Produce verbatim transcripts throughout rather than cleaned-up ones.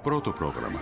Protoprograma.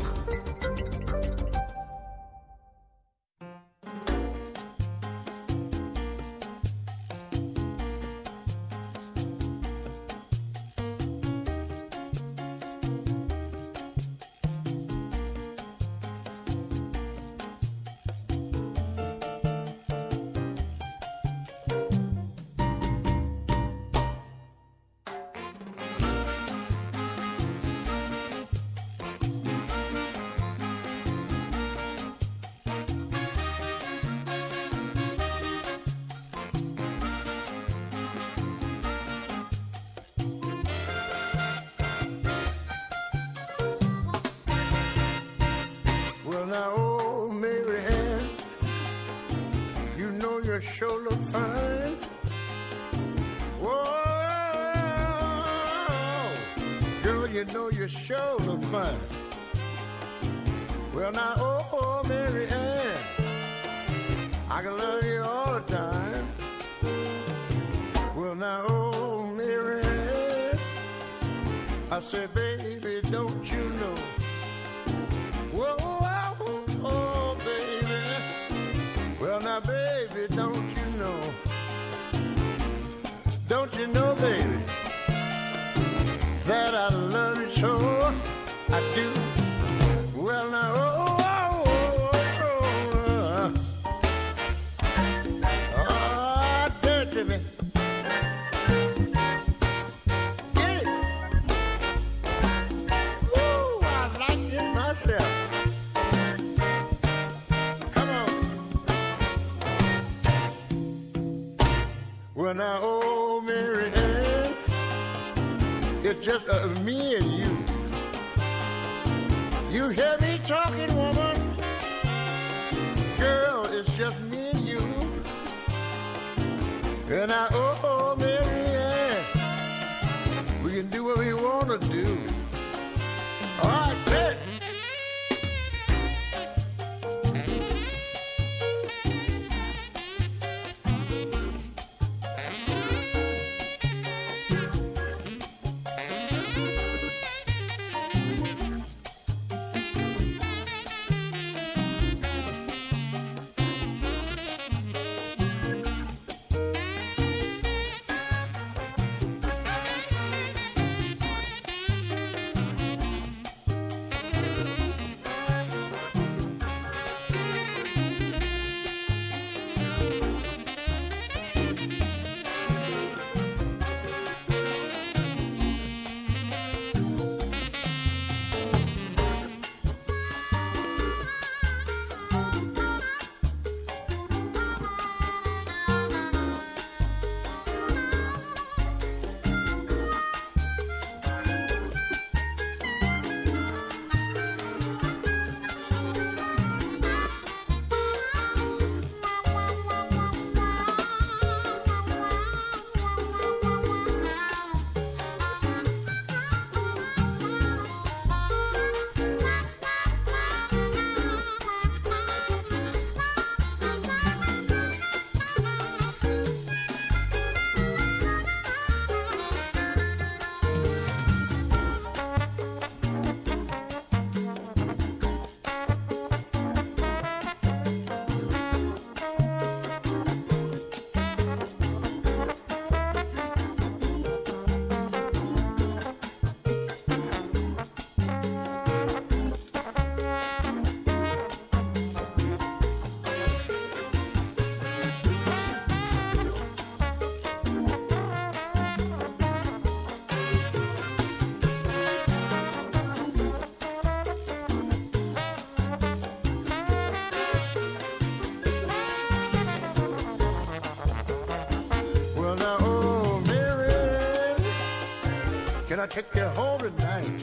Can I take you home tonight?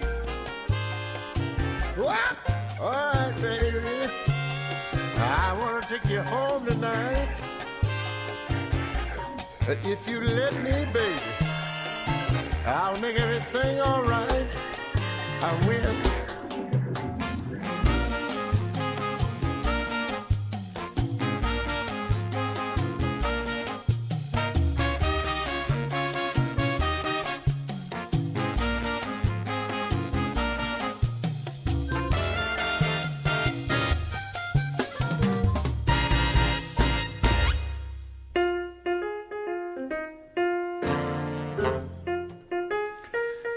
What? All right, baby. I want to take you home tonight. If you let me, baby, I'll make everything all right. I will.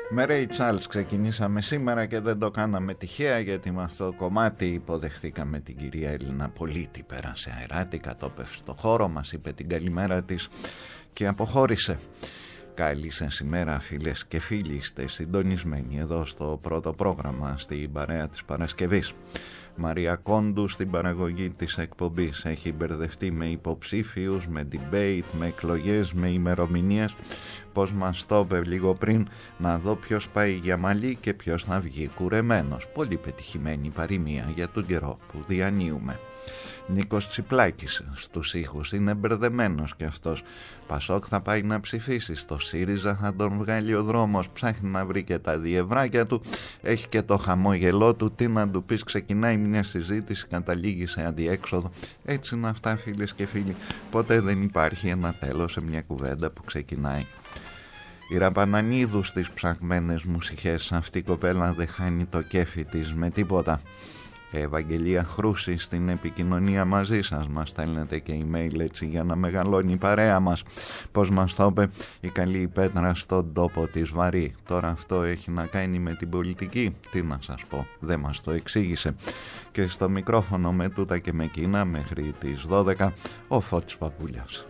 Με Ray Charles ξεκινήσαμε σήμερα και δεν το κάναμε τυχαία, γιατί με αυτό το κομμάτι υποδεχθήκαμε την κυρία Έλληνα Πολίτη. Πέρασε αεράτη, κατόπευσε στο χώρο, μας είπε την καλημέρα της και αποχώρησε. Καλή σας ημέρα φίλες και φίλοι, είστε συντονισμένοι εδώ στο πρώτο πρόγραμμα, στην παρέα της Παρασκευής. Μαρία Κόντου στην παραγωγή της εκπομπής. Έχει μπερδευτεί με υποψήφιους, με debate, με εκλογές, με ημερομηνίες. Πώς μας το είπε λίγο πριν, να δω ποιος πάει για μαλλί και ποιος θα βγει κουρεμένος. Πολύ πετυχημένη παροιμία για τον καιρό που διανύουμε. Νίκος Τσιπλάκης στους ήχους, είναι μπερδεμένος και αυτός. Πασόκ θα πάει να ψηφίσει, στο ΣΥΡΙΖΑ θα τον βγάλει ο δρόμος, ψάχνει να βρει και τα διευράκια του, έχει και το χαμόγελό του, τι να του πεις, ξεκινάει μια συζήτηση, καταλήγει σε αντιέξοδο. Έτσι είναι αυτά φίλες και φίλοι, ποτέ δεν υπάρχει ένα τέλος σε μια κουβέντα που ξεκινάει. Η Ραπανανίδου στις ψαγμένες μουσικές, αυτή η κοπέλα δεν χάνει το κέφι της με τίποτα. Ευαγγελία Χρούση στην επικοινωνία μαζί σας, μας στέλνετε και email έτσι για να μεγαλώνει η παρέα μας. Πώς μας το είπε η καλή Πέτρα στον τόπο της βαρύ. Τώρα αυτό έχει να κάνει με την πολιτική, τι να σας πω, δεν μας το εξήγησε. Και στο μικρόφωνο με τούτα και με εκείνα μέχρι τις δώδεκα ο Φώτης Παπούλιας.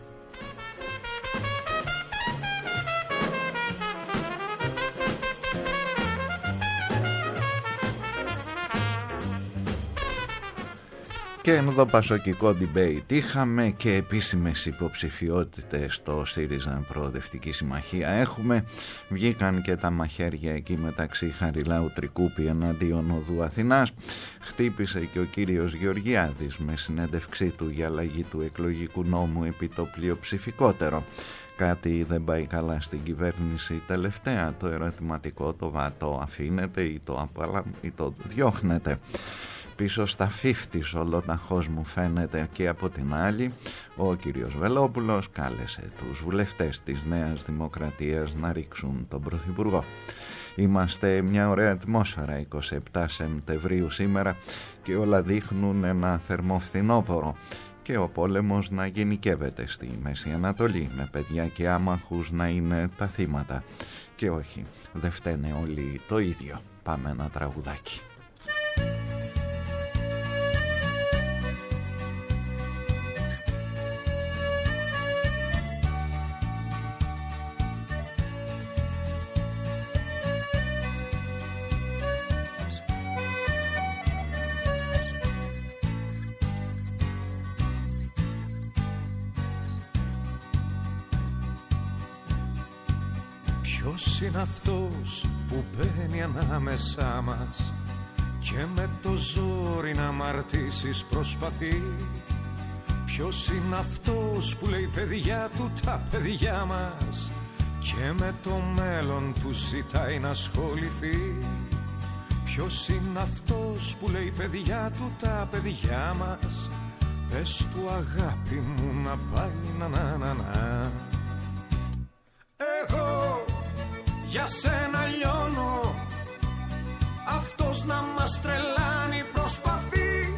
Και εδώ πασοκικό debate είχαμε και επίσημες υποψηφιότητες στο ΣΥΡΙΖΑ Προοδευτική Συμμαχία έχουμε. Βγήκαν και τα μαχαίρια εκεί μεταξύ Χαριλάου Τρικούπη εναντίον Οδού Αθηνάς. Χτύπησε και ο κύριος Γεωργιάδης με συνέντευξή του για αλλαγή του εκλογικού νόμου επί το πλειοψηφικότερο. Κάτι δεν πάει καλά στην κυβέρνηση τελευταία, το ερωτηματικό το βατό αφήνεται ή το, απαλα... ή το διώχνεται. Πίσω στα φίφτις ολοταχώς μου φαίνεται. Και από την άλλη ο κύριος Βελόπουλος κάλεσε τους βουλευτές της Νέας Δημοκρατίας να ρίξουν τον Πρωθυπουργό. Είμαστε μια ωραία ατμόσφαιρα εικοστή εβδόμη Σεπτεμβρίου σήμερα και όλα δείχνουν ένα θερμό φθινόπωρο και ο πόλεμος να γενικεύεται στη Μέση Ανατολή, με παιδιά και άμαχους να είναι τα θύματα. Και όχι, δεν φταίνε όλοι το ίδιο. Πάμε ένα τραγουδάκι. Ποιος είναι αυτός που μπαίνει ανάμεσά μας και με το ζόρι να μ' αρτήσεις προσπαθεί? Ποιος είναι αυτός που λέει παιδιά του τα παιδιά μας και με το μέλλον του ζητάει να ασχοληθεί? Ποιος είναι αυτός που λέει παιδιά του τα παιδιά μας, πες του αγάπη μου να πάει να να να να. Εγώ για σένα λιώνω, αυτός να μας τρελάνει προσπαθεί.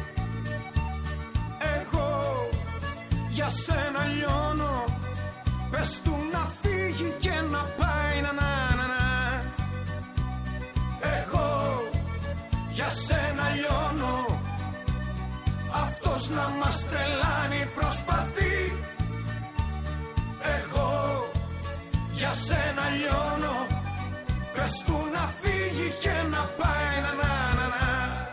Εγώ για σένα λιώνω, πες του να φύγει και να πάει να να να να. Εγώ για σένα λιώνω, αυτός να μας τρελάνει προσπαθεί. Εγώ για σένα λιώνω, πες του να φύγει και να πάει να να να να.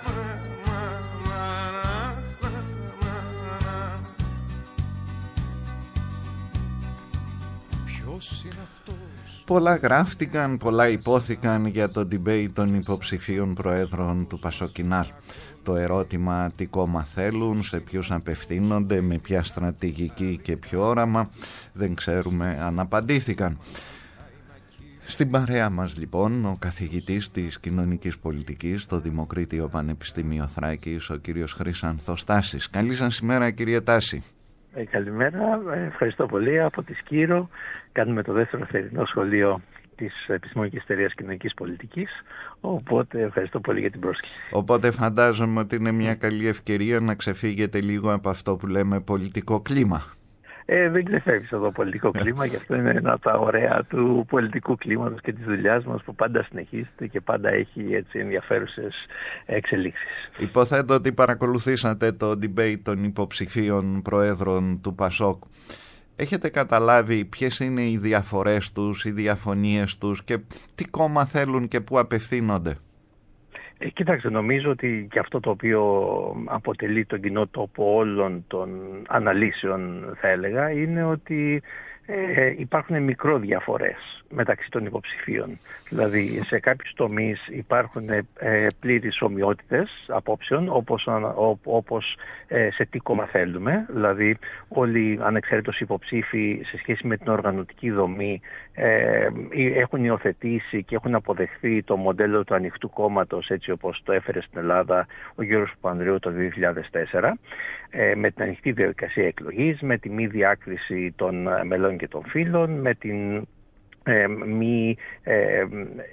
Ποιος είναι αυτός? Πολλά γράφτηκαν, πολλά υπόθηκαν για το debate των υποψηφίων προέδρων του Πασοκινάλ. Το ερώτημα τι κόμμα θέλουν, σε ποιους απευθύνονται, με ποια στρατηγική και ποιο όραμα, δεν ξέρουμε αν απαντήθηκαν. Στην παρέα μας λοιπόν ο καθηγητής της κοινωνικής πολιτικής στο Δημοκρίτιο Πανεπιστήμιο Θράκης, ο κύριος Χρυσάνθος Τάσης. Καλή σας ημέρα κύριε Τάση. Ε, καλημέρα, ευχαριστώ πολύ. Από τη Σκύρο κάνουμε το δεύτερο θερινό σχολείο της Επιστημονικής Εταιρείας Κοινωνικής Πολιτικής, οπότε ευχαριστώ πολύ για την πρόσκληση. Οπότε φαντάζομαι ότι είναι μια καλή ευκαιρία να ξεφύγετε λίγο από αυτό που λέμε πολιτικό κλίμα. Ε, δεν ξεφεύγεις από το πολιτικό κλίμα και αυτό είναι ένα από τα ωραία του πολιτικού κλίματος και της δουλειάς μας που πάντα συνεχίζεται και πάντα έχει έτσι ενδιαφέρουσες εξελίξεις. Υποθέτω ότι παρακολουθήσατε το debate των υποψηφίων προέδρων του Πασόκ. Έχετε καταλάβει ποιες είναι οι διαφορές τους, οι διαφωνίες τους και τι κόμμα θέλουν και πού απευθύνονται? Ε, κοιτάξτε, νομίζω ότι και αυτό το οποίο αποτελεί τον κοινό τόπο όλων των αναλύσεων, θα έλεγα, είναι ότι ε, υπάρχουν μικροδιαφορές μεταξύ των υποψηφίων. Δηλαδή, σε κάποιους τομείς υπάρχουν ε, πλήρεις ομοιότητες απόψεων, όπως, ό, όπως ε, σε τι κόμμα θέλουμε. Δηλαδή, όλοι ανεξαρτήτως υποψήφοι σε σχέση με την οργανωτική δομή ε, έχουν υιοθετήσει και έχουν αποδεχθεί το μοντέλο του ανοιχτού κόμματος, έτσι όπως το έφερε στην Ελλάδα ο Γιώργος Παπανδρέου το δύο χιλιάδες τέσσερα, ε, με την ανοιχτή διαδικασία εκλογής, με τη μη διάκριση των μελών και των φύλων, με την Ε, μη, ε,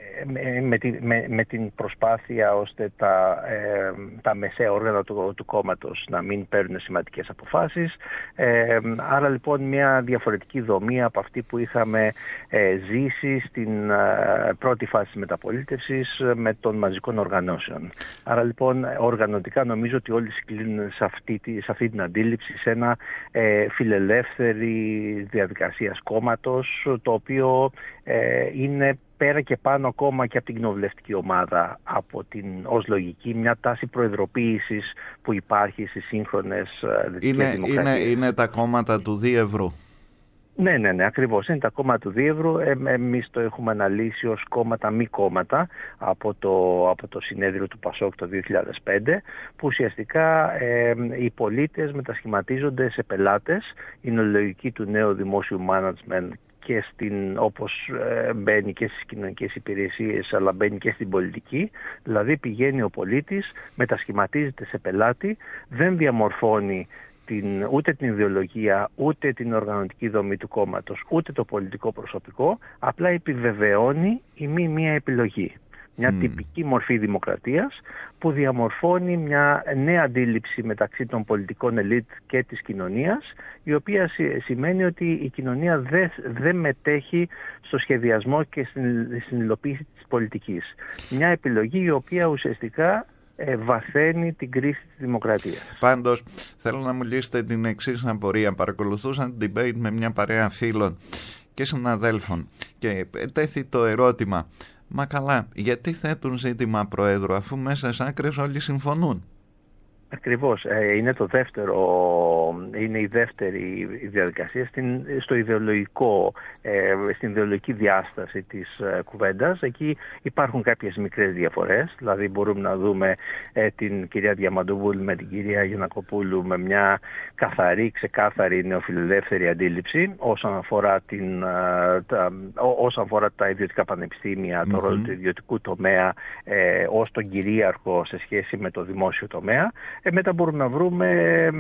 με, με, με, με την προσπάθεια ώστε τα, ε, τα μεσαία όργανα του, του κόμματος να μην παίρνουν σημαντικές αποφάσεις. Ε, άρα λοιπόν μια διαφορετική δομή από αυτή που είχαμε ε, ζήσει στην ε, πρώτη φάση της μεταπολίτευσης με των μαζικών οργανώσεων. Άρα λοιπόν οργανωτικά νομίζω ότι όλοι συγκλίνουν σε αυτή, σε αυτή την αντίληψη, σε ένα ε, φιλελεύθερη διαδικασία κόμματος, το οποίο Ε, είναι πέρα και πάνω ακόμα και από την κοινοβουλευτική ομάδα, από την ως λογική, μια τάση προεδροποίησης που υπάρχει στις σύγχρονες δυτικές δημοκρατίες. Είναι, είναι τα κόμματα του Διεύρου. Ναι, ναι, ναι, ακριβώς. Είναι τα κόμματα του Διεύρου. Ε, εμείς το έχουμε αναλύσει ως κόμματα μη κόμματα από το, από το συνέδριο του Πασόκ το δύο χιλιάδες πέντε, που ουσιαστικά ε, οι πολίτες μετασχηματίζονται σε πελάτες. Είναι η λογική του νέου δημόσιου management και στην, όπως ε, μπαίνει και στις κοινωνικές υπηρεσίες, αλλά μπαίνει και στην πολιτική. Δηλαδή πηγαίνει ο πολίτης, μετασχηματίζεται σε πελάτη, δεν διαμορφώνει την, ούτε την ιδεολογία, ούτε την οργανωτική δομή του κόμματος, ούτε το πολιτικό προσωπικό, απλά επιβεβαιώνει η μη μία επιλογή. Μια mm. τυπική μορφή δημοκρατίας που διαμορφώνει μια νέα αντίληψη μεταξύ των πολιτικών ελίτ και της κοινωνίας, η οποία σημαίνει ότι η κοινωνία δεν δε μετέχει στο σχεδιασμό και στην, στην υλοποίηση της πολιτικής. Μια επιλογή η οποία ουσιαστικά ε, βαθαίνει την κρίση της δημοκρατίας. Πάντως, θέλω να μου λύσετε την εξής απορία. Παρακολουθούσα την debate με μια παρέα φίλων και συναδέλφων και τέθη το ερώτημα: μα καλά, γιατί θέτουν ζήτημα Προέδρου αφού μέσα στις άκρες όλοι συμφωνούν? Ακριβώς. Είναι, το δεύτερο, είναι η δεύτερη διαδικασία στην, στο ιδεολογικό, στην ιδεολογική διάσταση της κουβέντας. Εκεί υπάρχουν κάποιες μικρές διαφορές. Δηλαδή μπορούμε να δούμε την κυρία Διαμαντούπουλου με την κυρία Γιαννακοπούλου με μια καθαρή, ξεκάθαρη νεοφιλελεύθερη αντίληψη όσον αφορά, την, τα, όσον αφορά τα ιδιωτικά πανεπιστήμια, mm-hmm. το ρόλο του ιδιωτικού τομέα ε, ως τον κυρίαρχο σε σχέση με το δημόσιο τομέα. Ε, μετά μπορούμε να βρούμε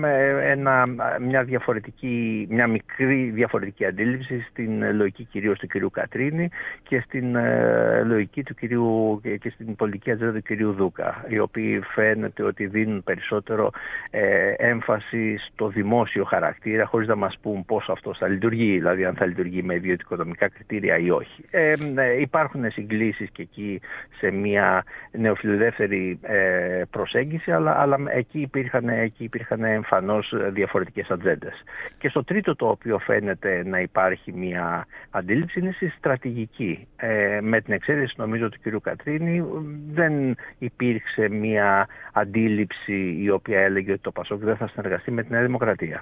ένα, μια, διαφορετική, μια μικρή διαφορετική αντίληψη στην λογική κυρίως του κυρίου Κατρίνη και στην ε, λογική του κυρίου και στην πολιτική ατζέντα του κυρίου Δούκα, οι οποίοι φαίνεται ότι δίνουν περισσότερο ε, έμφαση στο δημόσιο χαρακτήρα, χωρίς να μας πούν πώς αυτό θα λειτουργεί, δηλαδή αν θα λειτουργεί με ιδιωτικονομικά κριτήρια ή όχι. Ε, ε, υπάρχουν συγκλήσεις και εκεί σε μια νεοφιλελεύθερη ε, προσέγγιση, αλλά, αλλά εκεί υπήρχαν, εκεί υπήρχαν εμφανώς διαφορετικές ατζέντες. Και στο τρίτο το οποίο φαίνεται να υπάρχει μια αντίληψη είναι στη στρατηγική. Ε, με την εξαίρεση νομίζω του κ. Κατρίνη δεν υπήρξε μια αντίληψη η οποία έλεγε ότι το Πασόκ δεν θα συνεργαστεί με τη Νέα Δημοκρατία.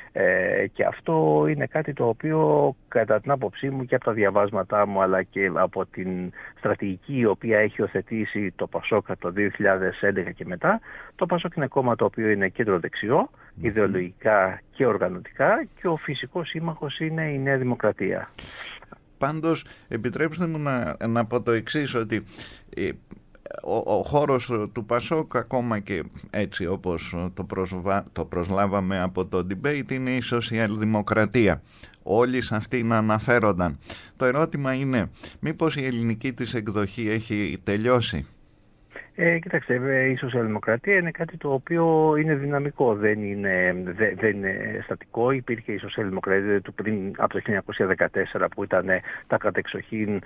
Ε, και αυτό είναι κάτι το οποίο κατά την άποψή μου και από τα διαβάσματά μου αλλά και από την στρατηγική η οποία έχει οθετήσει το Πασόκ από το δύο χιλιάδες έντεκα και μετά, το Πασόκ είναι κόμμα το οποίο είναι κέντρο δεξιό, mm-hmm. ιδεολογικά και οργανωτικά, και ο φυσικός σύμμαχος είναι η Νέα Δημοκρατία. Πάντως, επιτρέψτε μου να, να πω το εξής, ότι ε, ο, ο χώρος του Πασόκ, ακόμα και έτσι όπως το, προσβα, το προσλάβαμε από το debate, είναι η σοσιαλδημοκρατία. Όλοι σε αυτήν αναφέρονταν. Το ερώτημα είναι, μήπως η ελληνική της εκδοχή έχει τελειώσει? Ε, κοιτάξτε, η σοσιαλδημοκρατία είναι κάτι το οποίο είναι δυναμικό, δεν είναι, δε, δεν είναι στατικό. Υπήρχε η σοσιαλδημοκρατία του πριν από το χίλια εννιακόσια δεκατέσσερα που ήταν τα κατεξοχήν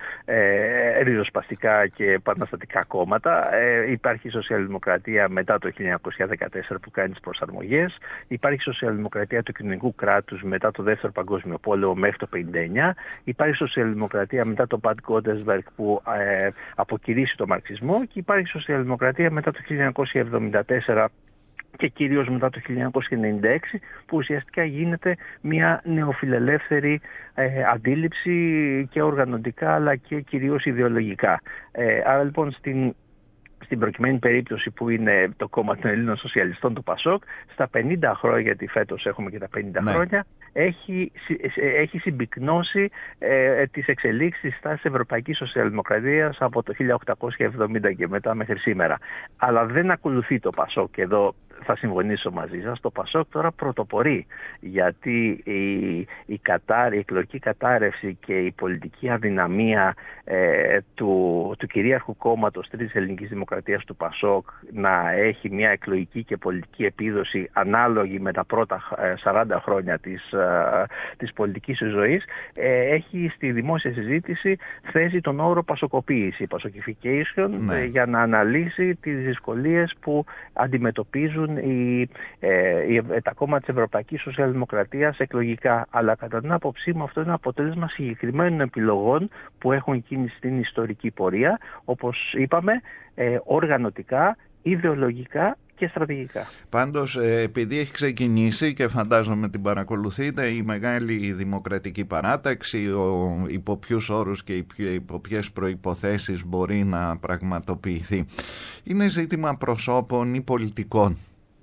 ε, ριζοσπαστικά και επαναστατικά κόμματα. Ε, υπάρχει η σοσιαλδημοκρατία μετά το χίλια εννιακόσια δεκατέσσερα που κάνει τις προσαρμογές. Υπάρχει η σοσιαλδημοκρατία του κοινωνικού κράτους μετά το Δεύτερο Παγκόσμιο Πόλεμο μέχρι το χίλια εννιακόσια πενήντα εννιά. Υπάρχει η σοσιαλδημοκρατία μετά το Πατ Γκόντεσβεργκ που ε, αποκηρύσσει το μαρξισμό και υπάρχει η σοσιαλδημοκρατία μετά το χίλια εννιακόσια εβδομήντα τέσσερα και κυρίως μετά το χίλια εννιακόσια ενενήντα έξι που ουσιαστικά γίνεται μια νεοφιλελεύθερη ε, αντίληψη και οργανωτικά αλλά και κυρίως ιδεολογικά. Ε, άρα λοιπόν στην Στην προκειμένη περίπτωση που είναι το κόμμα των Ελλήνων Σοσιαλιστών, το ΠΑΣΟΚ, στα πενήντα χρόνια, γιατί φέτος έχουμε και τα πενήντα ναι. χρόνια, έχει, έχει συμπυκνώσει ε, τις εξελίξεις της τάσης Ευρωπαϊκής Σοσιαλδημοκρατίας από το χίλια οκτακόσια εβδομήντα και μετά μέχρι σήμερα. Αλλά δεν ακολουθεί το ΠΑΣΟΚ, και εδώ θα συμφωνήσω μαζί σας, το ΠΑΣΟΚ τώρα πρωτοπορεί, γιατί η, η, κατάρ, η εκλογική κατάρρευση και η πολιτική αδυναμία ε, του, του κυρίαρχου κόμματος Τρίτης Ελληνικής Δημοκρατίας, του ΠΑΣΟΚ, να έχει μια εκλογική και πολιτική επίδοση ανάλογη με τα πρώτα σαράντα χρόνια της, της πολιτικής ζωής, ε, έχει στη δημόσια συζήτηση θέσει τον όρο πασοκοποίηση, πασοκιφικέισιον, ναι. ε, για να αναλύσει τις δυσκολίες που αντιμετωπίζουν οι, ε, οι, τα κόμματα της Ευρωπαϊκής Σοσιαλδημοκρατίας εκλογικά. Αλλά κατά την άποψή μου αυτό είναι αποτέλεσμα συγκεκριμένων επιλογών που έχουν γίνει στην ιστορική πορεία, όπως είπαμε, ε, οργανωτικά, ιδεολογικά και στρατηγικά. Πάντως, επειδή έχει ξεκινήσει και φαντάζομαι την παρακολουθείτε, η μεγάλη δημοκρατική παράταξη, ο, υπό ποιους όρους και υπό ποιες προϋποθέσεις μπορεί να πραγματοποιηθεί, είναι ζήτημα προσώπων ή πολιτικών?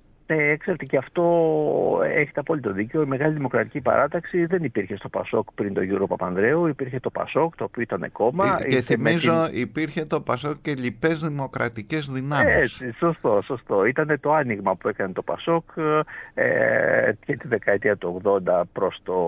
Ε, ξέρετε, και αυτό έχετε απόλυτο δίκιο. Η μεγάλη δημοκρατική παράταξη δεν υπήρχε στο ΠΑΣΟΚ πριν τον Γιώργο Παπανδρέου. Υπήρχε το ΠΑΣΟΚ, το οποίο ήταν κόμμα. Και θυμίζω την... υπήρχε το ΠΑΣΟΚ και λοιπές δημοκρατικές δυνάμεις. Έτσι, σωστό, σωστό. Ήταν το άνοιγμα που έκανε το ΠΑΣΟΚ ε, και τη δεκαετία του ογδόντα προς, το,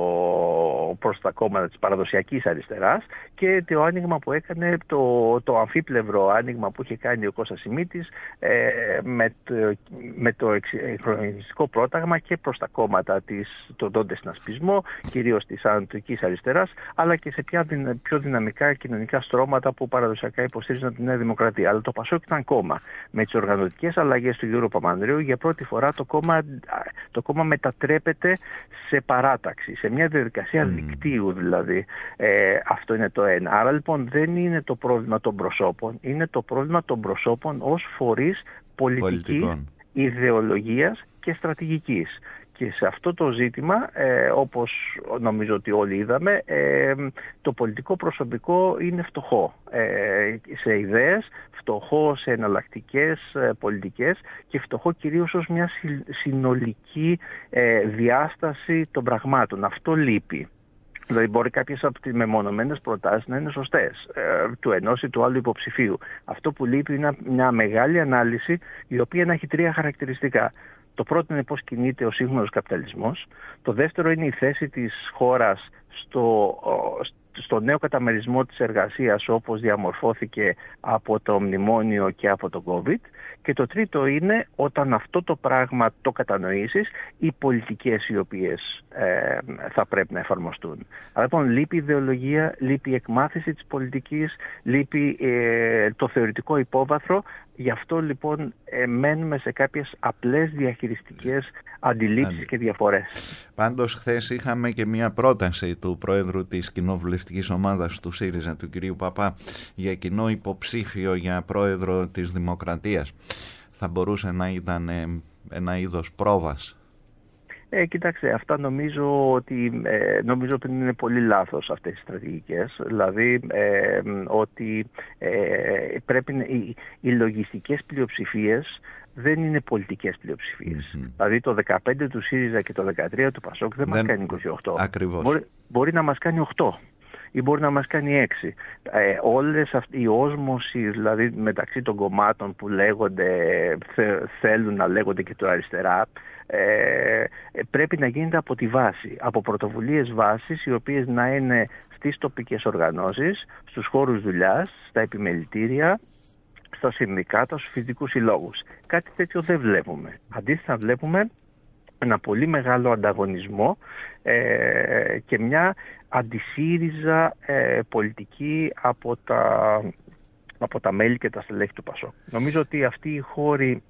προς τα κόμματα της παραδοσιακής αριστεράς, και το άνοιγμα που έκανε, το, το αμφίπλευρο άνοιγμα που είχε κάνει ο Κώστας Σιμίτης ε, με το, με το χρονιστικό πρόταγμα και προς τα κόμματα της, τον τότε συνασπισμό, κυρίως της ανατολικής αριστεράς, αλλά και σε πια πιο δυναμικά κοινωνικά στρώματα που παραδοσιακά υποστήριζαν τη Νέα Δημοκρατία. Αλλά το ΠΑΣΟΚ ήταν κόμμα. Με τις οργανωτικές αλλαγές του Γιώργου Παπανδρέου, για πρώτη φορά το κόμμα, το κόμμα μετατρέπεται σε παράταξη, σε μια διαδικασία mm. δικτύου δηλαδή. Ε, αυτό είναι το ένα. Άρα λοιπόν δεν είναι το πρόβλημα των προσώπων, είναι το πρόβλημα των προσώπων ως φορείς πολιτικής, ιδεολογίας και στρατηγικής. Και σε αυτό το ζήτημα, ε, όπως νομίζω ότι όλοι είδαμε, ε, το πολιτικό προσωπικό είναι φτωχό ε, σε ιδέες, φτωχό σε εναλλακτικές ε, πολιτικές και φτωχό κυρίως ως μια συνολική ε, διάσταση των πραγμάτων. Αυτό λείπει. Δηλαδή μπορεί κάποιες από τις μεμονωμένες προτάσεις να είναι σωστές, ε, του ενός ή του άλλου υποψηφίου. Αυτό που λείπει είναι μια μεγάλη ανάλυση, η οποία να έχει τρία χαρακτηριστικά. Το πρώτο είναι πώς κινείται ο σύγχρονος καπιταλισμός. Το δεύτερο είναι η θέση της χώρας στο, στο νέο καταμερισμό της εργασίας, όπως διαμορφώθηκε από το μνημόνιο και από το COVID. Και το τρίτο είναι, όταν αυτό το πράγμα το κατανοήσεις, οι πολιτικές οι οποίες ε, θα πρέπει να εφαρμοστούν. Αλλά λοιπόν λείπει η ιδεολογία, λείπει η εκμάθηση της πολιτικής, λείπει ε, το θεωρητικό υπόβαθρο. Γι' αυτό λοιπόν ε, μένουμε σε κάποιες απλές διαχειριστικές αντιλήψεις και διαφορές. Πάντως χθες είχαμε και μια πρόταση του Πρόεδρου της Κοινοβουλευτικής Ομάδας του ΣΥΡΙΖΑ, του κυρίου Παπά, για κοινό υποψήφιο για Πρόεδρο της Δημοκρατίας. Θα μπορούσε να ήταν ε, ένα είδος πρόβας? Ε, κοιτάξτε, αυτά νομίζω ότι, ε, νομίζω ότι είναι πολύ λάθος αυτές οι στρατηγικές. Δηλαδή ε, ότι ε, πρέπει οι, οι λογιστικές πλειοψηφίες δεν είναι πολιτικές πλειοψηφίες. Mm-hmm. Δηλαδή το δεκαπέντε του ΣΥΡΙΖΑ και το δεκατρία του ΠΑΣΟΚ δεν, δεν μας κάνει είκοσι οκτώ. Ακριβώς. Μπορεί, μπορεί να μας κάνει οκτώ. Ή μπορεί να μας κάνει έξι. Ε, όλες αυτοί, η όσμωση δηλαδή μεταξύ των κομμάτων που λέγονται, θε, θέλουν να λέγονται και το αριστερά, ε, πρέπει να γίνεται από τη βάση, από πρωτοβουλίες βάσης, οι οποίες να είναι στις τοπικές οργανώσεις, στους χώρους δουλειάς, στα επιμελητήρια, στα συνδικάτα, στους φοιτητικούς συλλόγους. Κάτι τέτοιο δεν βλέπουμε. Αντίθετα βλέπουμε ένα πολύ μεγάλο ανταγωνισμό ε, και μια αντισύριζα ε, πολιτική από τα, από τα μέλη και τα στελέχη του ΠΑΣΟΚ. Νομίζω ότι αυτοί οι χώροι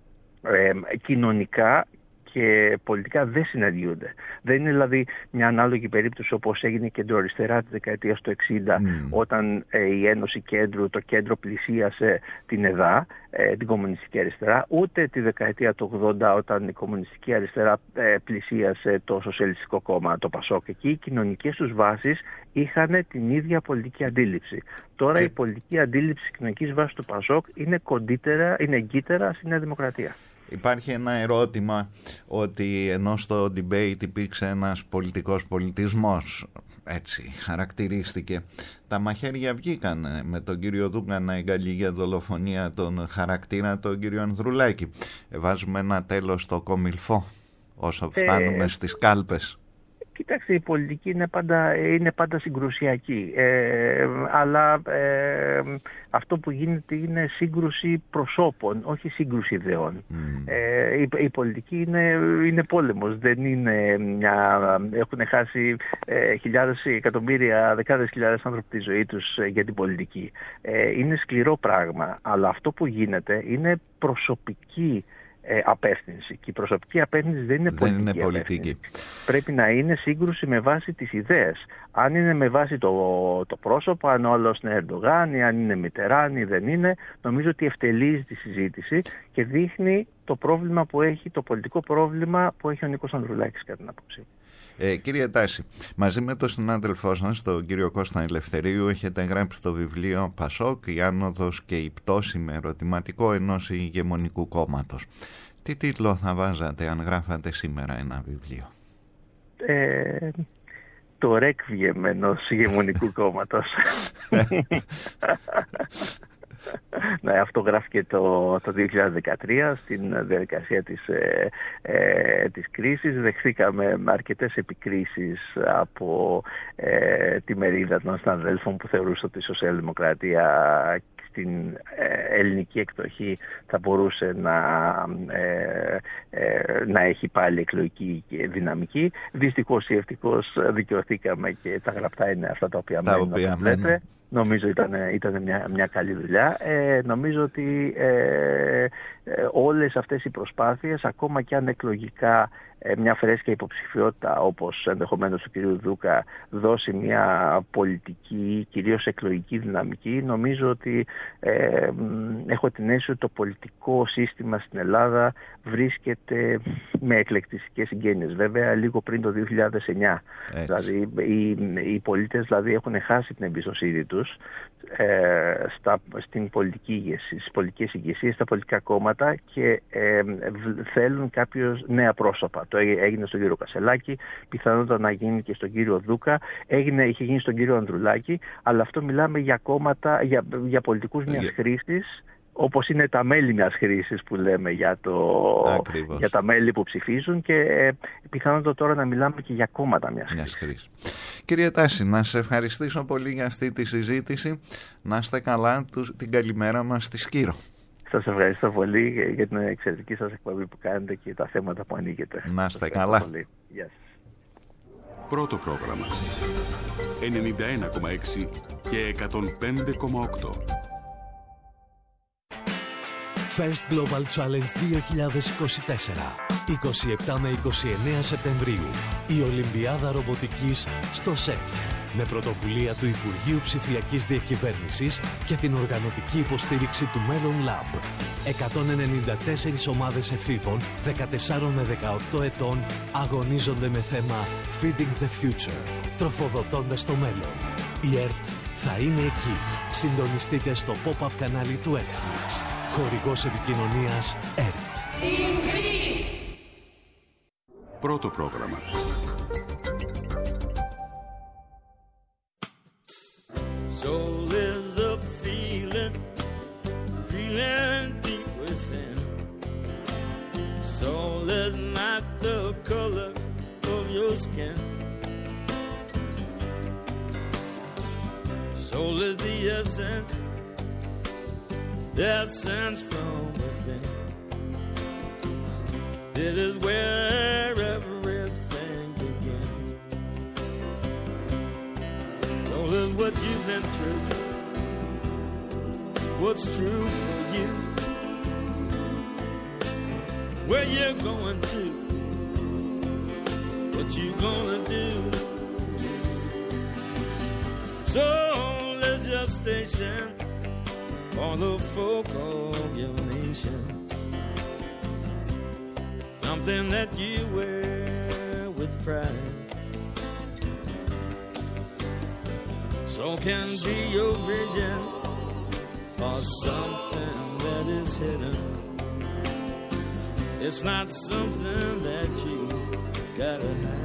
ε, κοινωνικά και πολιτικά δεν συναντιούνται. Δεν είναι δηλαδή μια ανάλογη περίπτωση όπως έγινε κεντροαριστερά τη δεκαετία του εξήντα, mm. όταν ε, η Ένωση Κέντρου, το κέντρο πλησίασε την ΕΔΑ, ε, την κομμουνιστική αριστερά, ούτε τη δεκαετία του ογδόντα όταν η κομμουνιστική αριστερά ε, πλησίασε το Σοσιαλιστικό Κόμμα, το ΠΑΣΟΚ. Εκεί οι κοινωνικές τους βάσεις είχαν την ίδια πολιτική αντίληψη. Τώρα και... η πολιτική αντίληψη της κοινωνικής βάσης του ΠΑΣΟΚ είναι κοντύτερα, είναι εγκύτερα στη Νέα Δημοκρατία. Υπάρχει ένα ερώτημα ότι ενώ στο debate υπήρξε ένας πολιτικός πολιτισμός, έτσι χαρακτηρίστηκε, τα μαχαίρια βγήκαν με τον κύριο Δούκα να εγκαλεί για δολοφονία τον χαρακτήρα τον κύριο Ανδρουλάκη. Βάζουμε ένα τέλος στο κομιλφό όσο φτάνουμε ε... στις κάλπες. Κοιτάξτε, η πολιτική είναι πάντα, είναι πάντα συγκρουσιακή, ε, αλλά ε, αυτό που γίνεται είναι σύγκρουση προσώπων, όχι σύγκρουση ιδεών. Mm. Ε, η, η πολιτική είναι, είναι πόλεμος, δεν είναι μια... Έχουν χάσει ε, χιλιάδες, εκατομμύρια, δεκάδες χιλιάδες άνθρωποι τη ζωή τους ε, για την πολιτική. Ε, είναι σκληρό πράγμα, αλλά αυτό που γίνεται είναι προσωπική Ε, απεύθυνση. Και η προσωπική απεύθυνση δεν είναι πολιτική. Δεν είναι πολιτική. Πρέπει να είναι σύγκρουση με βάση τις ιδέες. Αν είναι με βάση το, το πρόσωπο, αν ο άλλος είναι Ερντογάν, αν είναι Μιτεράν, δεν είναι, νομίζω ότι ευτελίζει τη συζήτηση και δείχνει το πρόβλημα που έχει, το πολιτικό πρόβλημα που έχει ο Νίκος Ανδρουλάκης, κατά την άποψή. Ε, κύριε Τάση, μαζί με τον συνάδελφό σας, τον κύριο Κώστα Ελευθερίου, έχετε γράψει το βιβλίο «Πασόκ, η άνοδος και η πτώση» με ερωτηματικό ενός ηγεμονικού κόμματος. Τι τίτλο θα βάζατε αν γράφατε σήμερα ένα βιβλίο? Ε, το «Ρέκβιεμ» ενός ηγεμονικού κόμματος. Ναι, αυτό γράφηκε το, το δύο χιλιάδες δεκατρία στην διαδικασία της, ε, ε, της κρίσης. Δεχθήκαμε αρκετές επικρίσεις από ε, τη μερίδα των συναδέλφων που θεωρούσε ότι η σοσιαλδημοκρατία στην ε, ελληνική εκδοχή θα μπορούσε να, ε, ε, να έχει πάλι εκλογική δυναμική. Δυστυχώς ή ευτυχώς δικαιωθήκαμε και τα γραπτά είναι αυτά τα οποία μένουν να λέτε. Νομίζω ήταν, ήταν μια, μια καλή δουλειά. Ε, νομίζω ότι ε, ε, όλες αυτές οι προσπάθειες, ακόμα και αν εκλογικά ε, μια φρέσκια υποψηφιότητα όπως ενδεχομένως του κυρίου Δούκα δώσει μια πολιτική, κυρίως εκλογική δυναμική, νομίζω ότι ε, έχω την αίσθηση ότι το πολιτικό σύστημα στην Ελλάδα βρίσκεται με εκλεκτιστικές συγγένειες. Βέβαια λίγο πριν το δύο χιλιάδες εννιά. Δηλαδή οι, οι πολίτες δηλαδή, έχουν χάσει την εμπιστοσύνη τους ε, στα, στην πολιτική ηγεσία, στις πολιτικές ηγεσίες, στα πολιτικά κόμματα και ε, θέλουν κάποιους νέα πρόσωπα. Το έγινε στον κύριο Κασελάκη, πιθανότατα να γίνει και στον κύριο Δούκα, έγινε, είχε γίνει στον κύριο Ανδρουλάκη, αλλά αυτό μιλάμε για κόμματα, για, για πολιτικούς μιας yeah. χρήσης, όπως είναι τα μέλη μιας χρήσης που λέμε για, το, για τα μέλη που ψηφίζουν και ε, πιθανότατα τώρα να μιλάμε και για κόμματα μιας, μιας χρήσης. Κύριε Τάση, να σας ευχαριστήσω πολύ για αυτή τη συζήτηση. Να είστε καλά, τους, την καλημέρα μας στη Σκύρο. Σας ευχαριστώ πολύ για την εξαιρετική σας εκπομπή που κάνετε και τα θέματα που ανοίγετε. Να είστε καλά. Γεια σας. Πρώτο πρόγραμμα ενενήντα ένα κόμμα έξι και εκατόν πέντε κόμμα οκτώ. First Global Challenge δύο χιλιάδες είκοσι τέσσερα. είκοσι επτά με είκοσι εννέα Σεπτεμβρίου. Η Ολυμπιάδα Ρομποτικής στο ΣΕΦ. Με πρωτοβουλία του Υπουργείου Ψηφιακής Διακυβέρνησης και την οργανωτική υποστήριξη του Μέλλον Lab. εκατόν ενενήντα τέσσερις ομάδες εφήβων δεκατέσσερα με δεκαοκτώ ετών αγωνίζονται με θέμα Feeding the Future. Τροφοδοτώντας το μέλλον. Η ΕΡΤ θα είναι εκεί. Συντονιστείτε στο pop-up κανάλι του Netflix. Χορηγός επικοινωνίας ΕΡΤ. Πρώτο πρόγραμμα. Soul is a feeling, feeling deep within. Soul is not the color of your skin. Soul is the essence that sends from within. It is where everything begins. Don't live what you've been through, what's true for you, where you're going to, what you gonna do. So there's your station for the folk of your nation, something that you wear with pride, so can be your vision, or something that is hidden. It's not something that you gotta hide.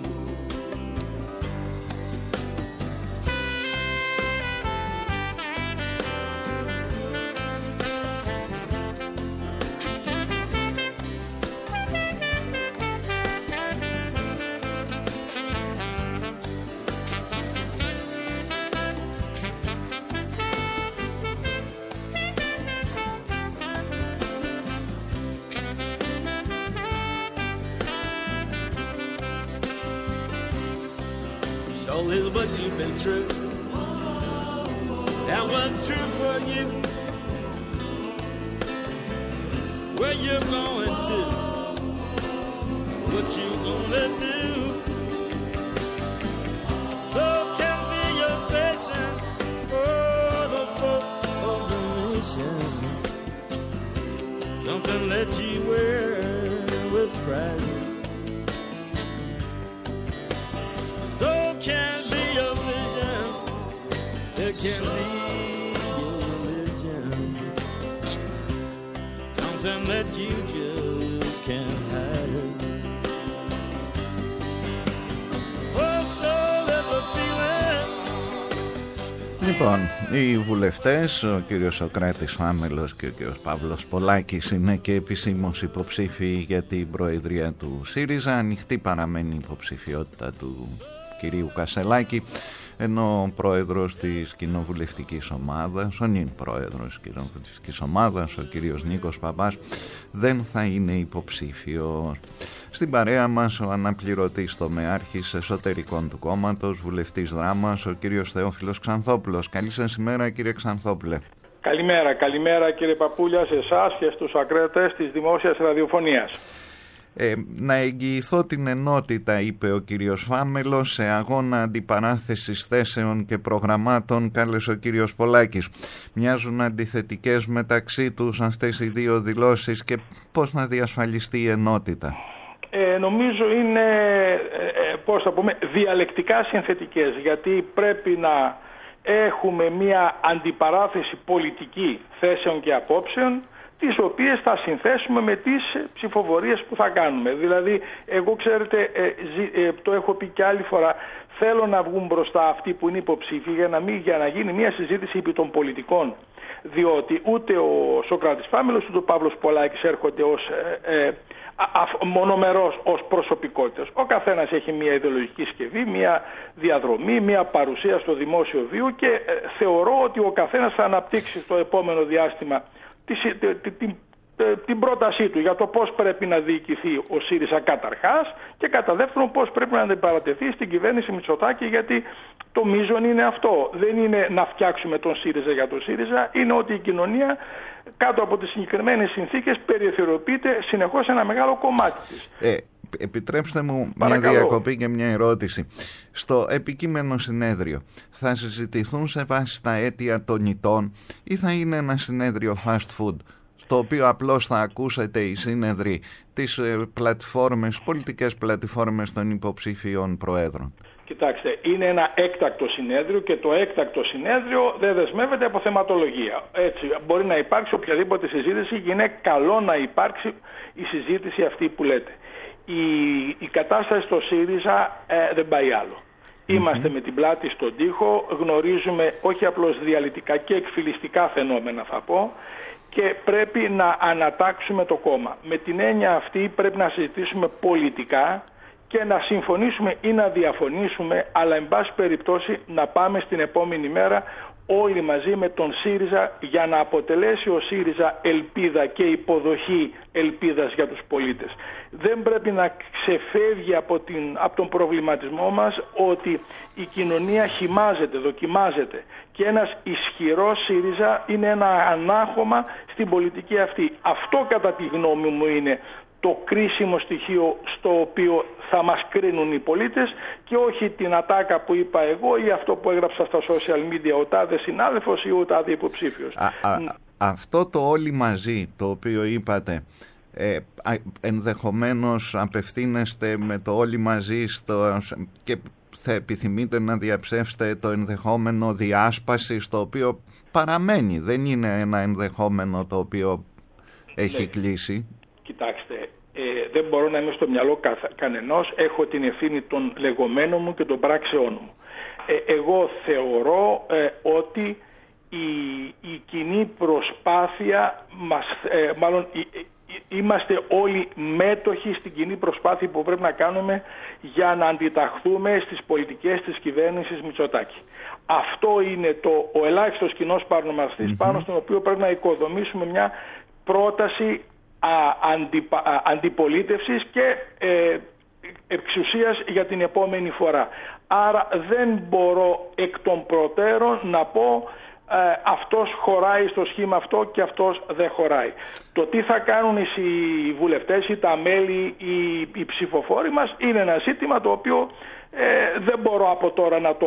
So little but you've been through, and what's true for you, where you're going to, what you gonna do. So can be your station for the folk of the nation, something that you wear with pride. Can be your vision, it can be your religion, something that you just can't hide. Oh, so let the feeling. Λοιπόν, οι βουλευτές, ο κύριος Σωκράτης Φάμελος και ο κύριος Παύλος Πολάκης είναι και επισήμως υποψήφοι για την προεδρία του ΣΥΡΙΖΑ. Ανοιχτή παραμένει η υποψηφιότητα του κυρίου Κασελάκη, ενώ ο πρόεδρος της κοινοβουλευτικής ομάδας, ο νυν πρόεδρος της κοινοβουλευτικής ομάδας, ο κύριος Νίκος Παπάς, δεν θα είναι υποψήφιος. Στην παρέα μας ο αναπληρωτής τομεάρχης εσωτερικών του κόμματος, βουλευτής Δράμας, ο κύριος Θεόφιλος Ξανθόπουλος. Καλή σας ημέρα, κύριε Ξανθόπουλε. Καλημέρα, καλημέρα κύριε Παπούλια, σε εσάς και στους ακροατές της δημόσιας ραδιοφωνίας. Ε, να εγγυηθώ την ενότητα, είπε ο κύριος Φάμελος, σε αγώνα αντιπαράθεσης θέσεων και προγραμμάτων κάλεσε ο κύριος Πολάκης. Μοιάζουν αντιθετικές μεταξύ τους αυτές οι δύο δηλώσεις και πώς να διασφαλιστεί η ενότητα? Ε, νομίζω είναι, ε, πώς θα πούμε, διαλεκτικά συνθετικές, γιατί πρέπει να έχουμε μια αντιπαράθεση πολιτική θέσεων και απόψεων, τις οποίες θα συνθέσουμε με τις ψηφοφορίες που θα κάνουμε. Δηλαδή, εγώ ξέρετε, ε, ε, το έχω πει και άλλη φορά, θέλω να βγουν μπροστά αυτοί που είναι υποψήφοι για να, μην, για να γίνει μια συζήτηση επί των πολιτικών. Διότι ούτε ο Σωκράτης Φάμελος ούτε ο Παύλος Πολάκης έρχονται ως ε, ε, μονομερός ως προσωπικότητες. Ο καθένας έχει μια ιδεολογική σκευή, μια διαδρομή, μια παρουσία στο δημόσιο βίο και ε, θεωρώ ότι ο καθένας θα αναπτύξει στο επόμενο διάστημα Την, την, την πρότασή του για το πώς πρέπει να διοικηθεί ο ΣΥΡΙΖΑ καταρχάς και κατά δεύτερον πώς πρέπει να αντιπαρατεθεί στην κυβέρνηση Μητσοτάκη, γιατί το μείζον είναι αυτό. Δεν είναι να φτιάξουμε τον ΣΥΡΙΖΑ για τον ΣΥΡΙΖΑ, είναι ότι η κοινωνία κάτω από τις συγκεκριμένες συνθήκες περιθωριοποιείται συνεχώς ένα μεγάλο κομμάτι της. Ε, επιτρέψτε μου Παρακαλώ. μια διακοπή και μια ερώτηση. Στο επικείμενο συνέδριο θα συζητηθούν σε βάση τα αίτια των ηττών ή θα είναι ένα συνέδριο fast food, στο οποίο απλώς θα ακούσετε οι σύνεδροι τις ε, πλατφόρμες, πολιτικές πλατφόρμες των υποψήφιων προέδρων? Κοιτάξτε, είναι ένα έκτακτο συνέδριο και το έκτακτο συνέδριο δεν δεσμεύεται από θεματολογία. Έτσι, μπορεί να υπάρξει οποιαδήποτε συζήτηση και είναι καλό να υπάρξει η συζήτηση αυτή που λέτε. Η, η κατάσταση στο ΣΥΡΙΖΑ ε, δεν πάει άλλο. Mm-hmm. Είμαστε με την πλάτη στον τοίχο, γνωρίζουμε όχι απλώς διαλυτικά και εκφυλιστικά φαινόμενα θα πω, και πρέπει να ανατάξουμε το κόμμα. Με την έννοια αυτή πρέπει να συζητήσουμε πολιτικά και να συμφωνήσουμε ή να διαφωνήσουμε, αλλά εν πάση περιπτώσει να πάμε στην επόμενη μέρα όλοι μαζί με τον ΣΥΡΙΖΑ για να αποτελέσει ο ΣΥΡΙΖΑ ελπίδα και υποδοχή ελπίδας για τους πολίτες. Δεν πρέπει να ξεφεύγει από, την, από τον προβληματισμό μας ότι η κοινωνία χυμάζεται, δοκιμάζεται και ένας ισχυρός ΣΥΡΙΖΑ είναι ένα ανάχωμα στην πολιτική αυτή. Αυτό κατά τη γνώμη μου είναι το κρίσιμο στοιχείο στο οποίο θα μας κρίνουν οι πολίτες και όχι την ατάκα που είπα εγώ ή αυτό που έγραψα στα social media ο τάδε συνάδελφος ή ο τάδε υποψήφιος. Α, α, αυτό το όλοι μαζί το οποίο είπατε, ε, ενδεχομένως απευθύνεστε με το όλοι μαζί στο, και θα επιθυμείτε να διαψεύσετε το ενδεχόμενο διάσπαση το οποίο παραμένει, δεν είναι ένα ενδεχόμενο το οποίο έχει ναι. κλείσει. Κοιτάξτε, ε, δεν μπορώ να είμαι στο μυαλό κα, κανενός, έχω την ευθύνη των λεγόμενων μου και των πράξεών μου. Ε, εγώ θεωρώ ε, ότι η, η κοινή προσπάθεια, μας, ε, μάλλον ε, ε, είμαστε όλοι μέτοχοι στην κοινή προσπάθεια που πρέπει να κάνουμε για να αντιταχθούμε στις πολιτικές της κυβέρνησης Μητσοτάκη. Αυτό είναι το, ο ελάχιστος κοινός παρονομαστής mm-hmm. πάνω στον οποίο πρέπει να οικοδομήσουμε μια πρόταση Α, αντιπα, α, αντιπολίτευσης και ε, εξουσίας για την επόμενη φορά. Άρα δεν μπορώ εκ των προτέρων να πω ε, αυτός χωράει στο σχήμα αυτό και αυτός δεν χωράει. Το τι θα κάνουν οι βουλευτές ή τα μέλη ή οι ψηφοφόροι μας είναι ένα ζήτημα το οποίο Ε, δεν μπορώ από τώρα να το,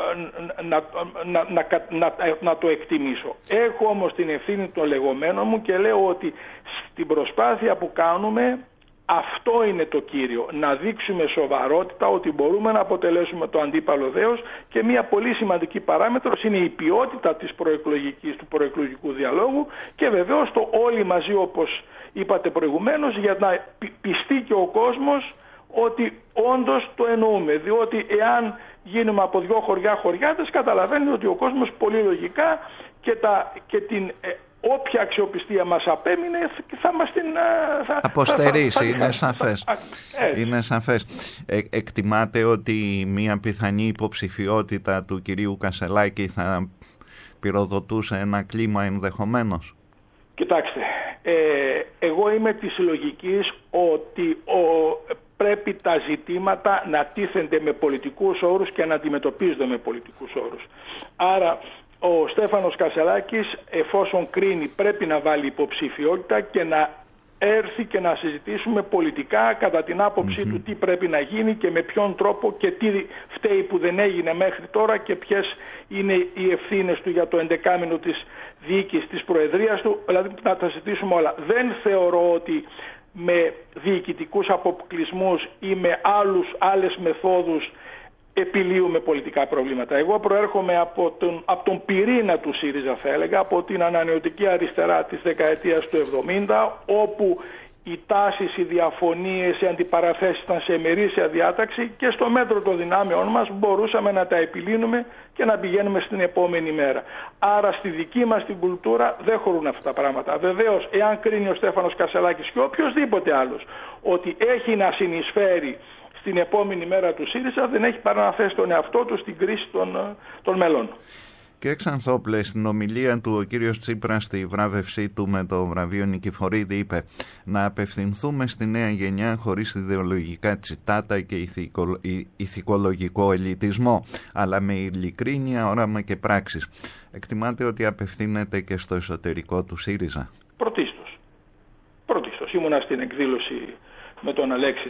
να, να, να, να, να το εκτιμήσω. Έχω όμως την ευθύνη των λεγόμενων μου και λέω ότι στην προσπάθεια που κάνουμε αυτό είναι το κύριο. Να δείξουμε σοβαρότητα ότι μπορούμε να αποτελέσουμε το αντίπαλο δέος και μια πολύ σημαντική παράμετρος είναι η ποιότητα της προεκλογικής, του προεκλογικού διαλόγου και βεβαίως το όλοι μαζί όπως είπατε προηγουμένως για να πιστεί και ο κόσμος ότι όντως το εννοούμε, διότι εάν γίνουμε από δυο χωριά χωριάτες καταλαβαίνει ότι ο κόσμος πολύ λογικά και, τα, και την ε, όποια αξιοπιστία μας απέμεινε θα μας την θα, αποστερήσει, θα, θα, είναι σαφές. Θα, είναι σαφές. Ε, εκτιμάτε ότι μια πιθανή υποψηφιότητα του κυρίου Κασελάκη θα πυροδοτούσε ένα κλίμα ενδεχομένως? Κοιτάξτε, ε, εγώ είμαι της λογικής ότι ο πρέπει τα ζητήματα να τίθενται με πολιτικούς όρους και να αντιμετωπίζονται με πολιτικούς όρους. Άρα ο Στέφανος Κασελάκης εφόσον κρίνει πρέπει να βάλει υποψηφιότητα και να έρθει και να συζητήσουμε πολιτικά κατά την άποψή mm-hmm. του τι πρέπει να γίνει και με ποιον τρόπο και τι φταίει που δεν έγινε μέχρι τώρα και ποιες είναι οι ευθύνες του για το ενδεκάμηνο της διοίκησης της Προεδρίας του, δηλαδή να τα συζητήσουμε όλα. Δεν θεωρώ ότι με διοικητικούς αποκλεισμούς ή με άλλους, άλλες μεθόδους επιλύουμε πολιτικά προβλήματα. Εγώ προέρχομαι από τον, από τον πυρήνα του ΣΥΡΙΖΑ θα έλεγα, από την ανανεωτική αριστερά της δεκαετίας του εβδομήντα, όπου οι τάσεις, οι διαφωνίες, οι αντιπαραθέσεις ήταν σε ημερήσια διάταξη και στο μέτρο των δυνάμεών μας μπορούσαμε να τα επιλύνουμε και να πηγαίνουμε στην επόμενη μέρα. Άρα στη δική μας την κουλτούρα δεν χωρούν αυτά τα πράγματα. Βεβαίως, εάν κρίνει ο Στέφανος Κασελάκης και οποιοδήποτε άλλος ότι έχει να συνεισφέρει στην επόμενη μέρα του ΣΥΡΙΖΑ, δεν έχει παρά να θέσει τον εαυτό του στην κρίση των, των μελών. Και Ξανθόπλε, στην ομιλία του ο κύριος Τσίπρας στη βράβευσή του με το βραβείο Νικηφορίδη είπε να απευθυνθούμε στη νέα γενιά χωρίς ιδεολογικά τσιτάτα και ηθικο, ηθικολογικό ελιτισμό, αλλά με ειλικρίνεια, όραμα και πράξεις. Εκτιμάτε ότι απευθύνεται και στο εσωτερικό του ΣΥΡΙΖΑ? Πρωτίστως. Πρωτίστως. Ήμουνα στην εκδήλωση με τον Αλέξη,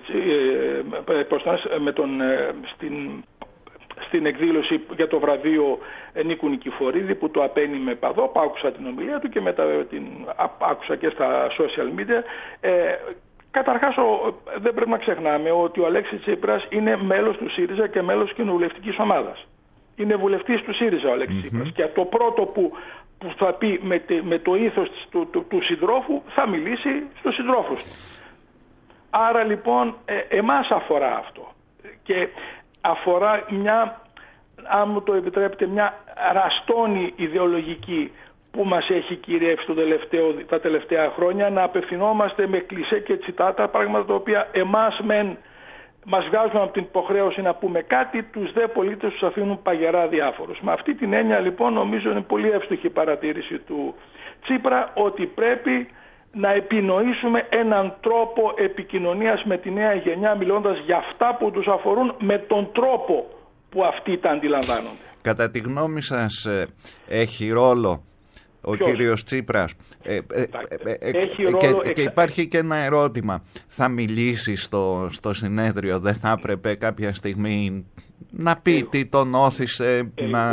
ε, με τον, ε, στην... στην εκδήλωση για το βραβείο Νίκου Νικηφορίδη που το απένει με παδό, άκουσα την ομιλία του και μετά την άκουσα και στα social media. Ε, καταρχάς ο, δεν πρέπει να ξεχνάμε ότι ο Αλέξης Τσίπρας είναι μέλος του ΣΥΡΙΖΑ και μέλος κοινοβουλευτικής ομάδας. Είναι βουλευτής του ΣΥΡΙΖΑ ο Αλέξης mm-hmm. Τσίπρας και το πρώτο που, που θα πει με, με το ήθος του, του, του συντρόφου θα μιλήσει στους συντρόφους του. Άρα λοιπόν ε, εμάς αφορά αυτό και αφορά μια, αν μου το επιτρέπετε, μια ραστόνη ιδεολογική που μας έχει κυριεύσει το τελευταίο, τα τελευταία χρόνια, να απευθυνόμαστε με κλισέ και τσιτάτα, πράγματα τα οποία εμάς μεν μας βγάζουν από την υποχρέωση να πούμε κάτι, τους δε πολίτες τους αφήνουν παγερά διάφορους. Με αυτή την έννοια λοιπόν νομίζω είναι πολύ εύστοχη η παρατήρηση του Τσίπρα ότι πρέπει να επινοήσουμε έναν τρόπο επικοινωνίας με τη νέα γενιά, μιλώντας για αυτά που τους αφορούν με τον τρόπο που αυτοί τα αντιλαμβάνονται. Κατά τη γνώμη σας έχει ρόλο ο Ποιος? κύριος Τσίπρας ε, ε, ε, ε, έχει ε, ρόλο και, εξα... και υπάρχει και ένα ερώτημα, θα μιλήσει στο, στο συνέδριο, δεν θα έπρεπε κάποια στιγμή να πει εγώ, τι τον όθησε εγώ, να...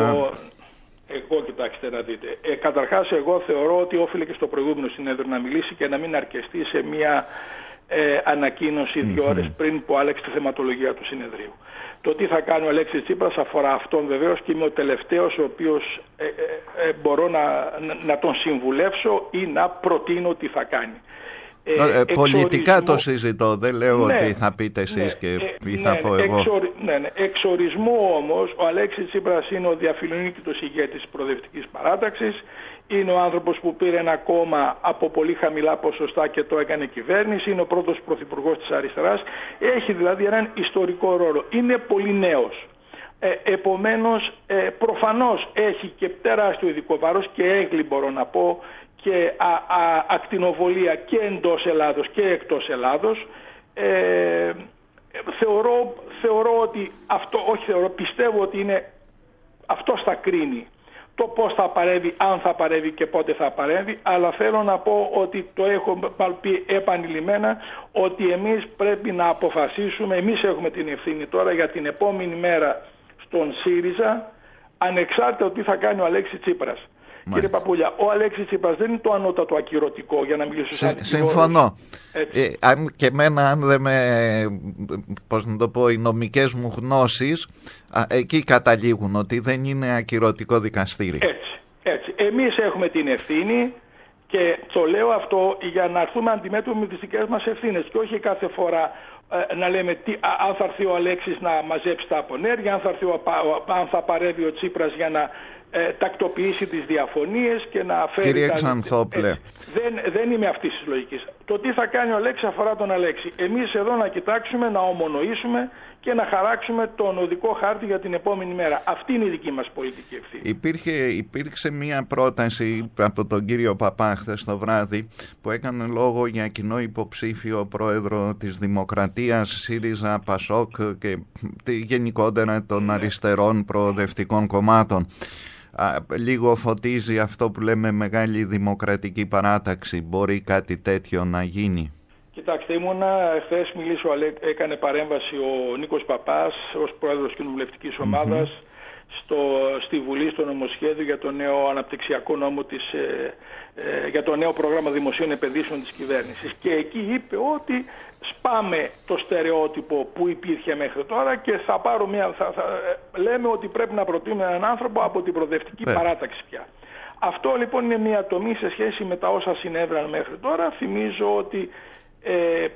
Εγώ κοιτάξτε να δείτε, ε, καταρχάς εγώ θεωρώ ότι όφιλε και στο προηγούμενο συνέδριο να μιλήσει και να μην αρκεστεί σε μια ε, ανακοίνωση mm-hmm. δύο ώρες πριν που άλλαξε τη θεματολογία του συνεδρίου. Το τι θα κάνει ο Αλέξης Τσίπρας αφορά αυτόν βεβαίως και είμαι ο τελευταίος ο οποίος ε, ε, ε, μπορώ να, να, να τον συμβουλεύσω ή να προτείνω τι θα κάνει. Ε, ε, πολιτικά το συζητώ, δεν λέω ναι, ότι θα πείτε εσείς ναι, και ε, ή θα ναι, πω εγώ. Εξορι, ναι, ναι. Εξορισμού όμως ο Αλέξης Τσίπρας είναι ο διαφιλονίκητος ηγέτης της Προοδευτικής Παράταξης. Είναι ο άνθρωπος που πήρε ένα κόμμα από πολύ χαμηλά ποσοστά και το έκανε κυβέρνηση. Είναι ο πρώτος πρωθυπουργός της αριστεράς. Έχει δηλαδή έναν ιστορικό ρόλο. Είναι πολύ νέος. Ε, επομένως, ε, προφανώς έχει και τεράστιο ειδικό βάρος και έγκλη μπορώ να πω και α, α, ακτινοβολία και εντός Ελλάδος και εκτός Ελλάδος. Ε, θεωρώ, θεωρώ ότι αυτό, όχι θεωρώ, πιστεύω ότι είναι αυτός θα κρίνει το πώς θα παρέμβει, αν θα παρέμβει και πότε θα παρέμβει, αλλά θέλω να πω ότι το έχω πει επανειλημμένα ότι εμείς πρέπει να αποφασίσουμε, εμείς έχουμε την ευθύνη τώρα για την επόμενη μέρα στον ΣΥΡΙΖΑ, ανεξάρτητα τι θα κάνει ο Αλέξης Τσίπρας. Μάλιστα. Κύριε Παπούλια, ο Αλέξης Τσίπρας δεν είναι το ανώτατο ακυρωτικό για να μιλήσω σαν συμφωνώ. Ε, αν και εμένα, αν δεν με, πώς να το πω, οι νομικές μου γνώσεις, α, εκεί καταλήγουν ότι δεν είναι ακυρωτικό δικαστήριο. Έτσι, έτσι. Εμείς έχουμε την ευθύνη και το λέω αυτό για να έρθουμε αντιμέτωποι με τις δικές μας ευθύνες και όχι κάθε φορά ε, να λέμε τι, α, αν θα έρθει ο Αλέξης να μαζέψει τα απονέρια, αν θα, έρθει ο, αν θα παρεύει ο Τσίπρας για να Ε, τακτοποιήσει τις διαφωνίες και να φέρει... Κύριε Ξανθόπλε. Ε, δεν, δεν είμαι αυτής της λογικής. Το τι θα κάνει ο Αλέξης αφορά τον Αλέξη. Εμείς εδώ να κοιτάξουμε, να ομονοήσουμε και να χαράξουμε τον οδικό χάρτη για την επόμενη μέρα. Αυτή είναι η δική μας πολιτική ευθύνη. Υπήρχε, υπήρξε μια πρόταση από τον κύριο Παπά χθες το βράδυ που έκανε λόγο για κοινό υποψήφιο πρόεδρο της Δημοκρατίας, ΣΥΡΙΖΑ, ΠΑΣΟΚ και γενικότερα των ναι. αριστερών προοδευτικών κομμάτων. Α, λίγο φωτίζει αυτό που λέμε μεγάλη δημοκρατική παράταξη. Μπορεί κάτι τέτοιο να γίνει? Κοιτάξτε, ήμουνα χθες μιλήσω, έκανε παρέμβαση ο Νίκος Παπάς ως πρόεδρος κοινοβουλευτικής ομάδας mm-hmm. στο, στη Βουλή στο νομοσχέδιο για το νέο αναπτυξιακό νόμο της, ε, ε, για το νέο πρόγραμμα δημοσίων επενδύσεων της κυβέρνησης και εκεί είπε ότι σπάμε το στερεότυπο που υπήρχε μέχρι τώρα και θα πάρω μια, θα, θα, λέμε ότι πρέπει να προτείνουμε έναν άνθρωπο από την προοδευτική yeah. παράταξη πια. Αυτό λοιπόν είναι μια τομή σε σχέση με τα όσα συνέβαιναν μέχρι τώρα. Θυμίζω ότι ε,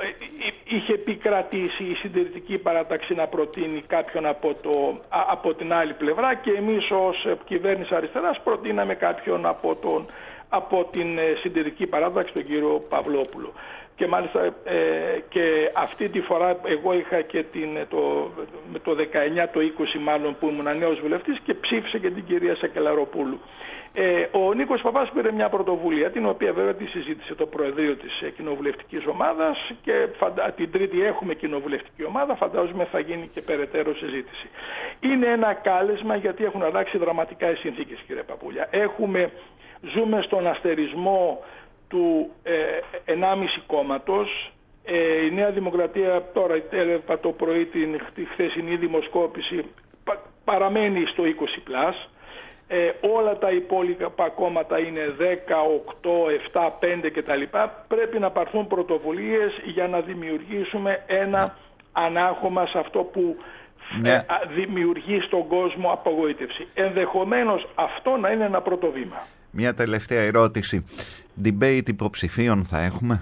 είχε επικρατήσει η συντηρητική παράταξη να προτείνει κάποιον από, το, από την άλλη πλευρά και εμείς ως κυβέρνηση αριστεράς προτείναμε κάποιον από, τον, από την συντηρητική παράταξη, τον κύριο Παυλόπουλο. Και μάλιστα ε, και αυτή τη φορά εγώ είχα και την, το, με το δεκαεννιά, το είκοσι μάλλον που ήμουν νέος βουλευτής και ψήφισε και την κυρία Σακελαροπούλου. Ε, ο Νίκος Παπάς πήρε μια πρωτοβουλία την οποία βέβαια τη συζήτησε το Προεδρείο της κοινοβουλευτικής ομάδας και φαντα... την Τρίτη έχουμε κοινοβουλευτική ομάδα, φαντάζομαι θα γίνει και περαιτέρω συζήτηση. Είναι ένα κάλεσμα γιατί έχουν αλλάξει δραματικά οι συνθήκες, κύριε Παπούλια. Έχουμε, ζούμε στον αστερισμό του ε, ενάμιση κόμματος. Ε, η Νέα Δημοκρατία τώρα έλεγα το πρωί την τη χθεσινή δημοσκόπηση πα, παραμένει στο είκοσι πλας. Ε, όλα τα υπόλοιπα κόμματα είναι δέκα, οκτώ, επτά, πέντε κτλ. Πρέπει να πάρθουν πρωτοβουλίες για να δημιουργήσουμε ένα ανάγχωμα σε αυτό που ναι. ε, δημιουργεί στον κόσμο απογοήτευση. Ενδεχομένως αυτό να είναι ένα πρώτο βήμα. Μια τελευταία ερώτηση. Debate υποψηφίων θα έχουμε?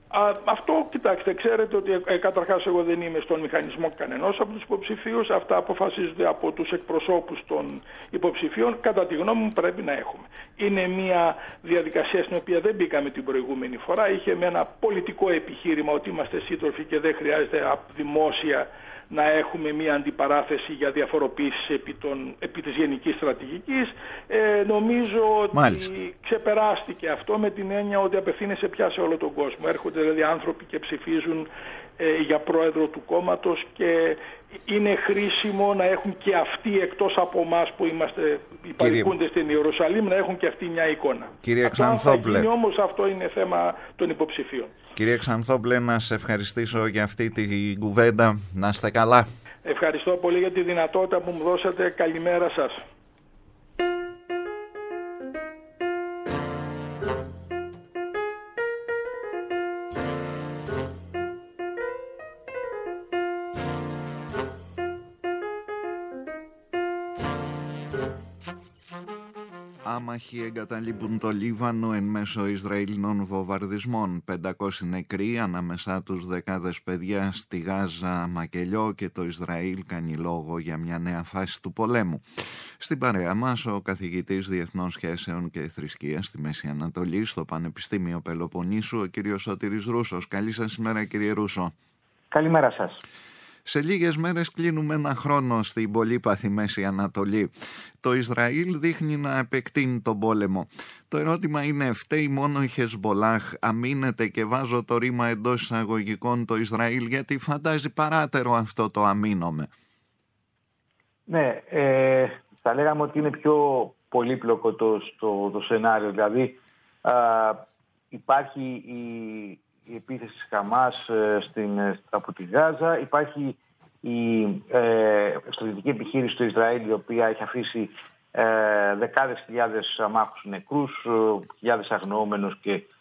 Α, αυτό, κοιτάξτε, ξέρετε ότι ε, καταρχάς εγώ δεν είμαι στον μηχανισμό κανενός από τους υποψηφίους. Αυτά αποφασίζονται από τους εκπροσώπους των υποψηφίων. Κατά τη γνώμη μου πρέπει να έχουμε. Είναι μια διαδικασία στην οποία δεν μπήκαμε την προηγούμενη φορά. Είχε με ένα πολιτικό επιχείρημα ότι είμαστε σύντροφοι και δεν χρειάζεται δημόσια να έχουμε μια αντιπαράθεση για διαφοροποίηση επί, των, επί της γενικής στρατηγικής. Ε, νομίζω ότι Μάλιστα. ξεπεράστηκε αυτό με την έννοια ότι απευθύνεσαι πια σε όλο τον κόσμο. Έρχονται δηλαδή άνθρωποι και ψηφίζουν ε, για πρόεδρο του κόμματος και είναι χρήσιμο να έχουν και αυτοί, εκτός από εμάς που είμαστε υπαρχούνται στην Ιερουσαλήμ, να έχουν και αυτοί μια εικόνα. Κύριε Ξανθόπλε, όμως αυτό είναι θέμα των υποψηφίων. Κύριε Ξανθόπλε, να σε ευχαριστήσω για αυτή την κουβέντα. Να είστε καλά. Ευχαριστώ πολύ για τη δυνατότητα που μου δώσατε. Καλημέρα σας. Άμαχοι εγκαταλείπουν το Λίβανο εν μέσω Ισραηλινών βομβαρδισμών. πεντακόσιοι νεκροί, ανάμεσά τους δεκάδες παιδιά στη Γάζα, μακελιό, και το Ισραήλ κάνει λόγο για μια νέα φάση του πολέμου. Στην παρέα μας ο καθηγητής Διεθνών Σχέσεων και Θρησκείας στη Μέση Ανατολή στο Πανεπιστήμιο Πελοποννήσου, ο κύριος Σωτήρης Ρούσος. Καλή σας ημέρα, κύριε Ρούσο. Καλημέρα σας. Σε λίγες μέρες κλείνουμε ένα χρόνο στην πολύπαθη Μέση Ανατολή. Το Ισραήλ δείχνει να επεκτείνει τον πόλεμο. Το ερώτημα είναι, φταίει μόνο η Χεσμπολάχ, αμήνεται, και βάζω το ρήμα εντός εισαγωγικών, το Ισραήλ, γιατί φαντάζει παράτερο αυτό το αμήνομαι? Ναι, ε, θα λέγαμε ότι είναι πιο πολύπλοκο το, το, το σενάριο. Δηλαδή α, υπάρχει η... η επίθεση της Χαμάς ε, στην, από τη Γάζα, υπάρχει η ε, στρατιωτική επιχείρηση του Ισραήλ, η οποία έχει αφήσει ε, δεκάδες χιλιάδες αμάχους νεκρούς, ε, χιλιάδες αγνοούμενους και ε,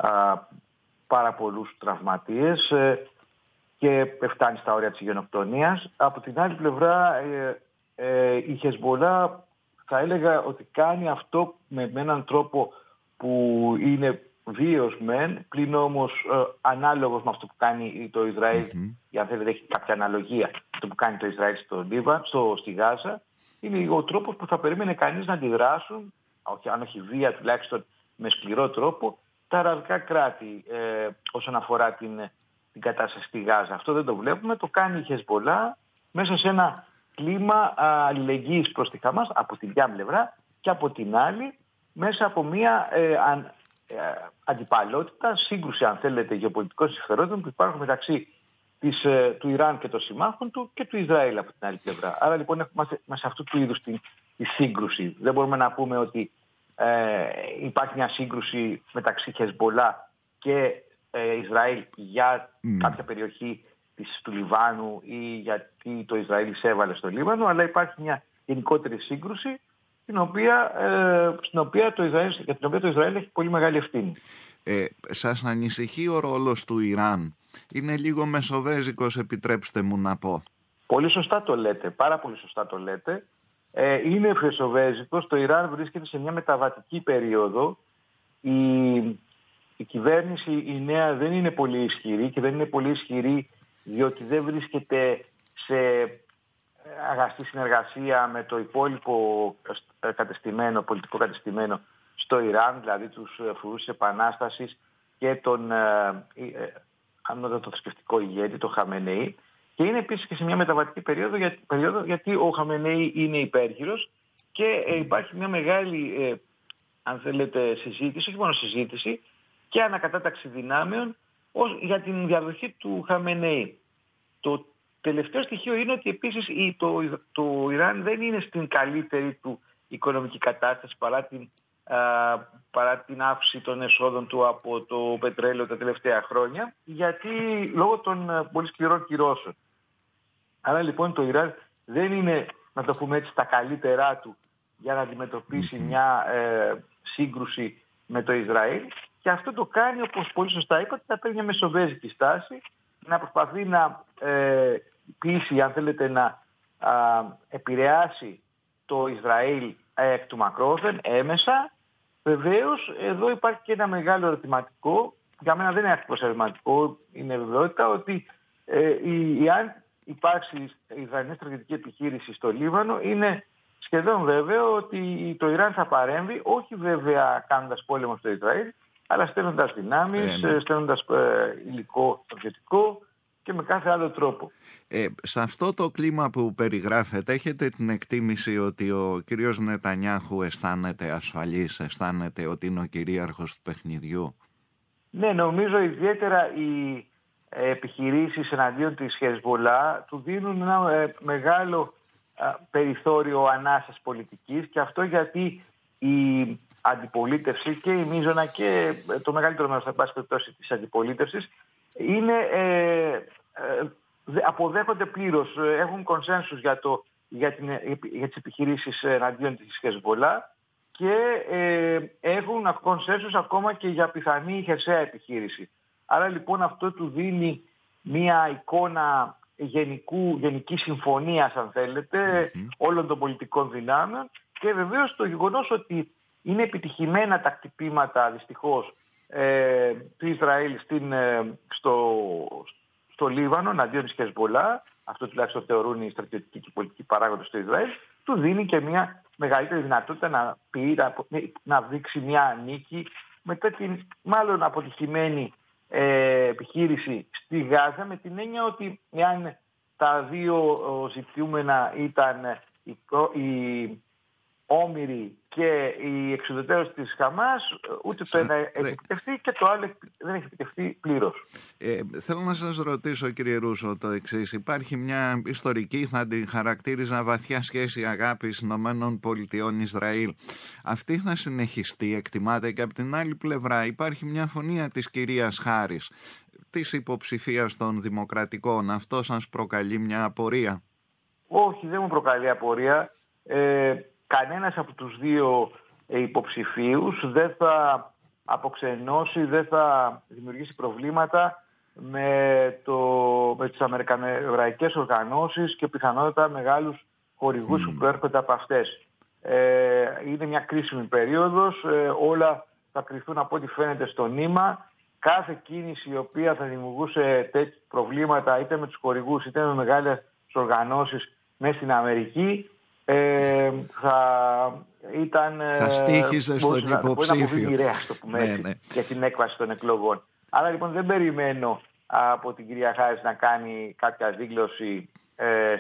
πάρα πολλούς τραυματίες ε, και φτάνει στα όρια της γενοκτονίας. Από την άλλη πλευρά ε, ε, η Χεσμπολά θα έλεγα ότι κάνει αυτό με, με έναν τρόπο που είναι βίος μεν, πλην όμως ε, ανάλογος με αυτό που κάνει το Ισραήλ, mm-hmm. για αν θέλετε έχει κάποια αναλογία αυτό που κάνει το Ισραήλ στο Λίβαν, στο, στη Γάζα, είναι ο τρόπος που θα περίμενε κανείς να αντιδράσουν, όχι, αν όχι βία τουλάχιστον με σκληρό τρόπο, τα αραβικά κράτη ε, όσον αφορά την, την κατάσταση στη Γάζα. Αυτό δεν το βλέπουμε, το κάνει η Χεσμπολά μέσα σε ένα κλίμα αλληλεγγύης προς τη Χαμάς από τη μια πλευρά και από την άλλη μέσα από μια ε, αν, Ε, αντιπαλότητα, σύγκρουση αν θέλετε γεωπολιτικών συμφερόντων που υπάρχουν μεταξύ της, ε, του Ιράν και των συμμάχων του και του Ισραήλ από την άλλη πλευρά. Άρα λοιπόν είμαστε σε αυτού του είδους τη, τη σύγκρουση. Δεν μπορούμε να πούμε ότι ε, υπάρχει μια σύγκρουση μεταξύ Χεσμπολά και ε, Ισραήλ για mm. κάποια περιοχή της, του Λιβάνου ή γιατί το Ισραήλ εισέβαλε στο Λίβανο, αλλά υπάρχει μια γενικότερη σύγκρουση Την οποία, ε, στην οποία το Ισραήλ, για την οποία το Ισραήλ έχει πολύ μεγάλη ευθύνη. Ε, σας ανησυχεί ο ρόλος του Ιράν? Είναι λίγο μεσοβέζικος, επιτρέψτε μου να πω. Πολύ σωστά το λέτε, πάρα πολύ σωστά το λέτε. Ε, είναι μεσοβέζικος, το Ιράν βρίσκεται σε μια μεταβατική περίοδο. Η, η κυβέρνηση η νέα δεν είναι πολύ ισχυρή και δεν είναι πολύ ισχυρή διότι δεν βρίσκεται σε αγαστή συνεργασία με το υπόλοιπο κατεστημένο, πολιτικό κατεστημένο στο Ιράν, δηλαδή τους φρουρούς της Επανάστασης και τον ανώτατο θρησκευτικό ηγέτη, τον Χαμενεή. Και είναι επίσης και σε μια μεταβατική περίοδο, για, περίοδο γιατί ο Χαμενεή είναι υπέρχειρος και ε, υπάρχει μια μεγάλη, ε, αν θέλετε, συζήτηση, όχι μόνο συζήτηση, και ανακατάταξη δυνάμεων ως, για την διαδοχή του Χαμενεή. Το τελευταίο στοιχείο είναι ότι επίσης το, το Ιράν δεν είναι στην καλύτερη του οικονομική κατάσταση παρά την, α, παρά την αύξηση των εσόδων του από το πετρέλαιο τα τελευταία χρόνια, γιατί λόγω των πολύ σκληρών κυρώσεων. Άρα λοιπόν το Ιράν δεν είναι, να το πούμε έτσι, στα καλύτερά του για να αντιμετωπίσει μια ε, σύγκρουση με το Ισραήλ, και αυτό το κάνει, όπως πολύ σωστά είπατε, να παίρνει μια μεσοβέζικη στάση, να προσπαθεί να ε, πείσει, αν θέλετε, να α, επηρεάσει το Ισραήλ εκ του μακρόθεν έμεσα. Βεβαίως εδώ υπάρχει και ένα μεγάλο ερωτηματικό για μένα δεν είναι антιπροσωπηματικό, είναι βεβαιότητα ότι ε, η, η, αν υπάρξει Ισραηλινή στρατιωτική επιχείρηση στο Λίβανο, είναι σχεδόν βέβαιο ότι το Ιράν θα παρέμβει, όχι βέβαια κάνοντας πόλεμο στο Ισραήλ, αλλά στέλνοντας δυνάμεις, ε, ναι. στέλνοντας ε, υλικό στρατιωτικό και με κάθε άλλο τρόπο. Ε, σε αυτό το κλίμα που περιγράφετε, έχετε την εκτίμηση ότι ο κύριος Νετανιάχου αισθάνεται ασφαλής, αισθάνεται ότι είναι ο κυρίαρχος του παιχνιδιού? Ναι, νομίζω ιδιαίτερα οι επιχειρήσεις εναντίον της Χεσμολάχ του δίνουν ένα ε, μεγάλο ε, περιθώριο ανάσας πολιτικής, και αυτό γιατί η αντιπολίτευση και η μείζωνα και το μεγαλύτερο μέρος, εν πάση περιπτώσει, της αντιπολίτευσης είναι, ε, ε, αποδέχονται πλήρως, έχουν κονσένσους για, το, για, την, για τις επιχειρήσεις εναντίον της Χεσμολάχ και ε, έχουν κονσένσους ακόμα και για πιθανή χερσαία επιχείρηση. Άρα λοιπόν αυτό του δίνει μια εικόνα γενικού, γενικής συμφωνίας, αν θέλετε, mm-hmm. όλων των πολιτικών δυνάμεων, και βεβαίως το γεγονός ότι είναι επιτυχημένα τα κτυπήματα, δυστυχώς, ε, του Ισραήλ στην, ε, στο, στο Λίβανο, αντίον της Χεσμολάχ, αυτό τουλάχιστον θεωρούν οι στρατιωτικοί και οι πολιτικοί παράγοντες του Ισραήλ, του δίνει και μια μεγαλύτερη δυνατότητα να, πει, να, να δείξει μια νίκη μετά την μάλλον αποτυχημένη ε, επιχείρηση στη Γάζα, με την έννοια ότι εάν τα δύο ζητούμενα ήταν οι, οι όμηροι και η εξουδετερώση της Χαμάς, ούτε το ένα έχει επιτευχθεί και το άλλο δεν έχει επιτευχθεί πλήρως. Ε, θέλω να σας ρωτήσω, κύριε Ρούσο, το εξής. Υπάρχει μια ιστορική, θα την χαρακτήριζα, βαθιά σχέση αγάπης Ηνωμένων Πολιτειών Ισραήλ. Αυτή θα συνεχιστεί, εκτιμάται? Και από την άλλη πλευρά υπάρχει μια φωνία της κυρίας Χάρις, της υποψηφίας των Δημοκρατικών. Αυτό σας προκαλεί μια απορία? Όχι, δεν μου προκαλεί απορία. Ε, Κανένας από τους δύο υποψηφίους δεν θα αποξενώσει, δεν θα δημιουργήσει προβλήματα με, το, με τις αμερικανοεβραϊκές οργανώσεις και πιθανότατα μεγάλους χορηγούς mm. που προέρχονται από αυτές. Ε, είναι μια κρίσιμη περίοδος, ε, όλα θα κρυφθούν από ό,τι φαίνεται στο νήμα. Κάθε κίνηση η οποία θα δημιουργούσε τέτοια προβλήματα είτε με τους χορηγούς είτε με μεγάλες οργανώσεις μέσα στην Αμερική, Ε, θα ήταν. Θα στοίχιζε στον υποψήφιο. Μπορεί να το πούμε έτσι, ναι, ναι. για την έκβαση των εκλογών. Άρα λοιπόν δεν περιμένω από την κυρία Χάρις να κάνει κάποια δήλωση ε,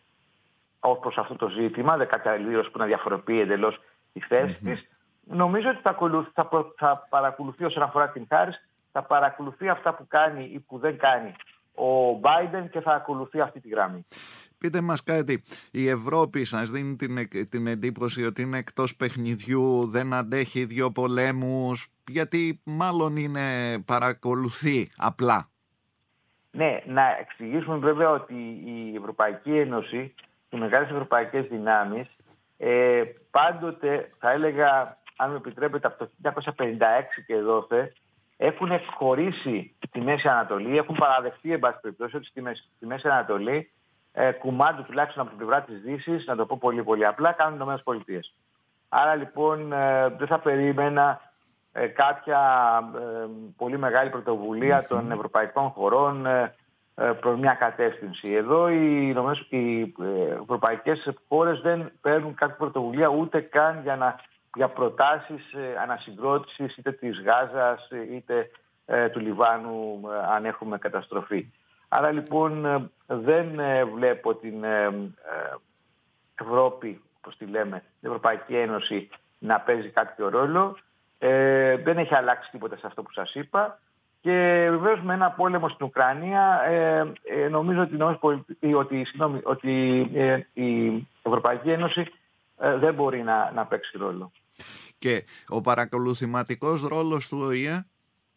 ως προς αυτό το ζήτημα, δεν κάποια δήλωση που να διαφοροποιεί εντελώς τη θέση mm-hmm. της. Νομίζω ότι θα, ακολουθεί, θα, θα παρακολουθεί όσον αφορά την Χάρις, θα παρακολουθεί αυτά που κάνει ή που δεν κάνει ο Biden και θα ακολουθεί αυτή τη γραμμή. Πείτε μας κάτι, η Ευρώπη σας δίνει την, την εντύπωση ότι είναι εκτός παιχνιδιού, δεν αντέχει δύο πολέμους, γιατί μάλλον είναι παρακολουθεί απλά? Ναι, να εξηγήσουμε βέβαια ότι η Ευρωπαϊκή Ένωση, οι μεγάλες ευρωπαϊκές δυνάμεις, ε, πάντοτε θα έλεγα, αν με επιτρέπετε, από το χίλια εννιακόσια πενήντα έξι και δόθε, έχουν χωρίσει τη Μέση Ανατολή, έχουν παραδεχτεί εν πάση περιπτώσει ότι στη Μέση, στη Μέση Ανατολή ε, κουμάντο τουλάχιστον από την πλευρά της Δύσης, να το πω πολύ πολύ απλά, κάνουν οι ΗΠΑ. Άρα λοιπόν ε, δεν θα περίμενα ε, κάποια ε, πολύ μεγάλη πρωτοβουλία mm-hmm. των ευρωπαϊκών χωρών ε, ε, προς μια κατεύθυνση. Εδώ οι, οι ε, ευρωπαϊκές χώρες δεν παίρνουν κάποια πρωτοβουλία ούτε καν για, να, για προτάσεις ε, ανασυγκρότησης είτε της Γάζας είτε ε, του Λιβάνου ε, αν έχουμε καταστροφή. Άρα λοιπόν δεν βλέπω την Ευρώπη, όπως τη λέμε, την Ευρωπαϊκή Ένωση να παίζει κάποιο ρόλο. Ε, δεν έχει αλλάξει τίποτα σε αυτό που σας είπα. Και βεβαίως με ένα πόλεμο στην Ουκρανία ε, ε, νομίζω ότι, ότι, συγγνώμη, ότι ε, η Ευρωπαϊκή Ένωση ε, δεν μπορεί να, να παίξει ρόλο. Και ο παρακολουθηματικός ρόλος του Ο Η Ε?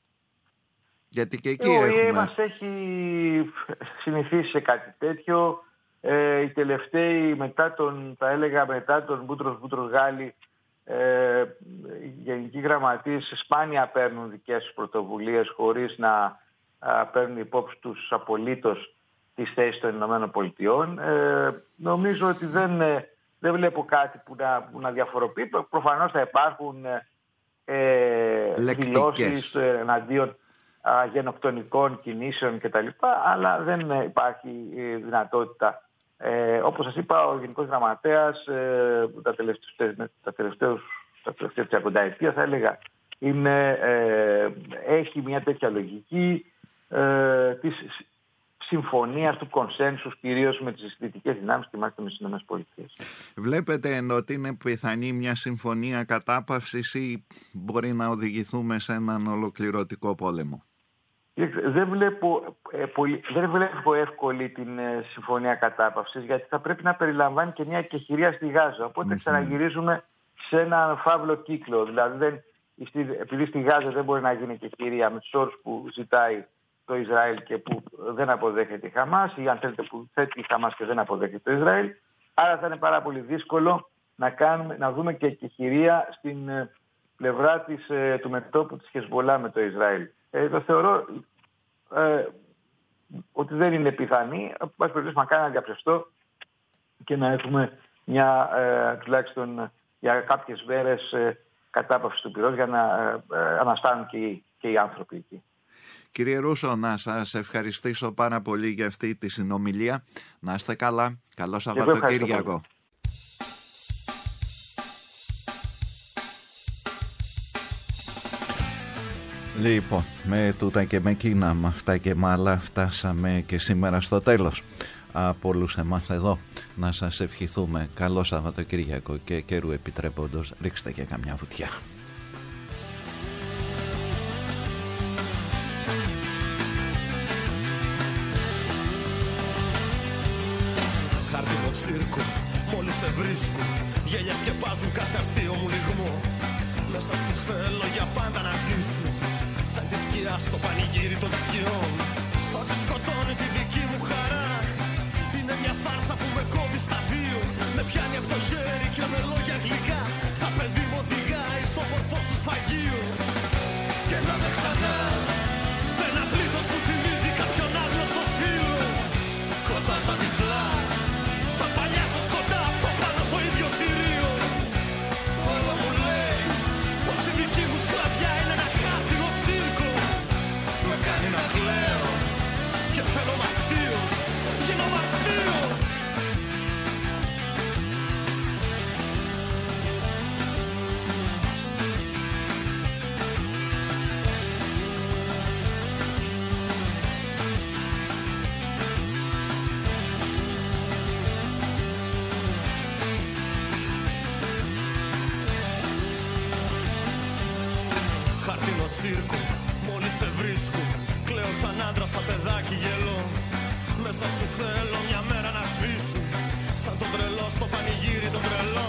Γιατί και εκεί ο έχουμε... Ο Η Ε μας έχει συνηθίσει σε κάτι τέτοιο. Ε, οι τελευταίοι μετά τον, θα έλεγα μετά τον Μπούτρος Μπούτρος Γάλλη, ε, οι γενικοί γραμματείς σπάνια παίρνουν δικές τους πρωτοβουλίες χωρίς να α, παίρνουν υπόψη τους απολύτως τις θέσεις των Ηνωμένων Πολιτειών. Ε, νομίζω ότι δεν, δεν βλέπω κάτι που να, που να διαφοροποιεί. Προφανώς θα υπάρχουν ε, δηλώσεις εναντίον α, γενοκτονικών κινήσεων κτλ. Αλλά δεν υπάρχει ε, δυνατότητα. Ε, όπως σας είπα, ο Γενικός Γραμματέας ε, τα τελευταίες, τα τελευταίες, τα τελευταία τριανταετία θα έλεγα είναι, ε, έχει μια τέτοια λογική ε, της συμφωνίας, του κονσένσους, κυρίως με τις δυτικές δυνάμεις και μάλιστα με τις ΗΠΑ. Βλέπετε ότι είναι πιθανή μια συμφωνία κατάπαυσης ή μπορεί να οδηγηθούμε σε έναν ολοκληρωτικό πόλεμο? Δεν βλέπω, ε, πολύ, δεν βλέπω εύκολη την ε, συμφωνία κατάπαυσης, γιατί θα πρέπει να περιλαμβάνει και μια εκεχηρία στη Γάζα. Οπότε mm-hmm. ξαναγυρίζουμε σε έναν φαύλο κύκλο. Δηλαδή, δεν, επειδή στη Γάζα δεν μπορεί να γίνει εκεχηρία με τους όρους που ζητάει το Ισραήλ και που δεν αποδέχεται η Χαμάς, ή αν θέλετε που θέτει η Χαμάς και δεν αποδέχεται το Ισραήλ. Άρα θα είναι πάρα πολύ δύσκολο να, κάνουμε, να δούμε και εκεχηρία στην ε, πλευρά της, ε, του μετώπου της Χεσμολάχ με το Ισραήλ. Ε, το θεωρώ ε, ότι δεν είναι πιθανή. Ας περιπτώσει μακάρι να διαψευστώ και να έχουμε μια ε, τουλάχιστον για κάποιες μέρες ε, κατάπαυση του πυρός για να ε, ε, αναστάνουν και οι, και οι άνθρωποι εκεί. Κύριε Ρούσο, να σας ευχαριστήσω πάρα πολύ για αυτή τη συνομιλία. Να είστε καλά. Καλό Σαββατοκύριακο. Λοιπόν, με τούτα και με εκείνα, με αυτά και με άλλα φτάσαμε και σήμερα στο τέλος. Από όλους εμάς εδώ να σας ευχηθούμε καλό Σαββατοκύριακο και καιρού επιτρέποντος ρίξτε και καμιά βουτιά. Χάρτινο τσίρκο, μόλις σε βρίσκω, γέλια σκεπάζουν κάθε αστείο μου λιγμό. Μέσα σου θέλω για πάντα να ζήσω, σαν τη σκιά στο πανηγύρι των σκιών. Ό,τι σκοτώνει τη δική μου χαρά είναι μια φάρσα που με κόβει στα δύο. Με πιάνει από το χέρι και με λόγια γλυκά σαν παιδί μου οδηγάει στο μορφό σου σφαγείο. Και να με ξανά σε ένα πλήθος που θυμίζει κάποιον άγνωστο φίλο. Κλωτσάς στα τυφλά στα παλιά σας κοντά, αυτό πάνω στο ίδιο θηρίο. Όλο μου λέει πως η δική μου σκλαβιά είναι ένα χάρτινο τσίρκο. Με κάνει να κλαίω και θέλω μαστίος, γίνω μαστίος. Τσίρκο, μόλις σε βρίσκω, κλαίω σαν άντρα, σαν παιδάκι γελώ. Μέσα σου θέλω μια μέρα να σβήσω, σαν το τρελό στο πανηγύρι των τρελών.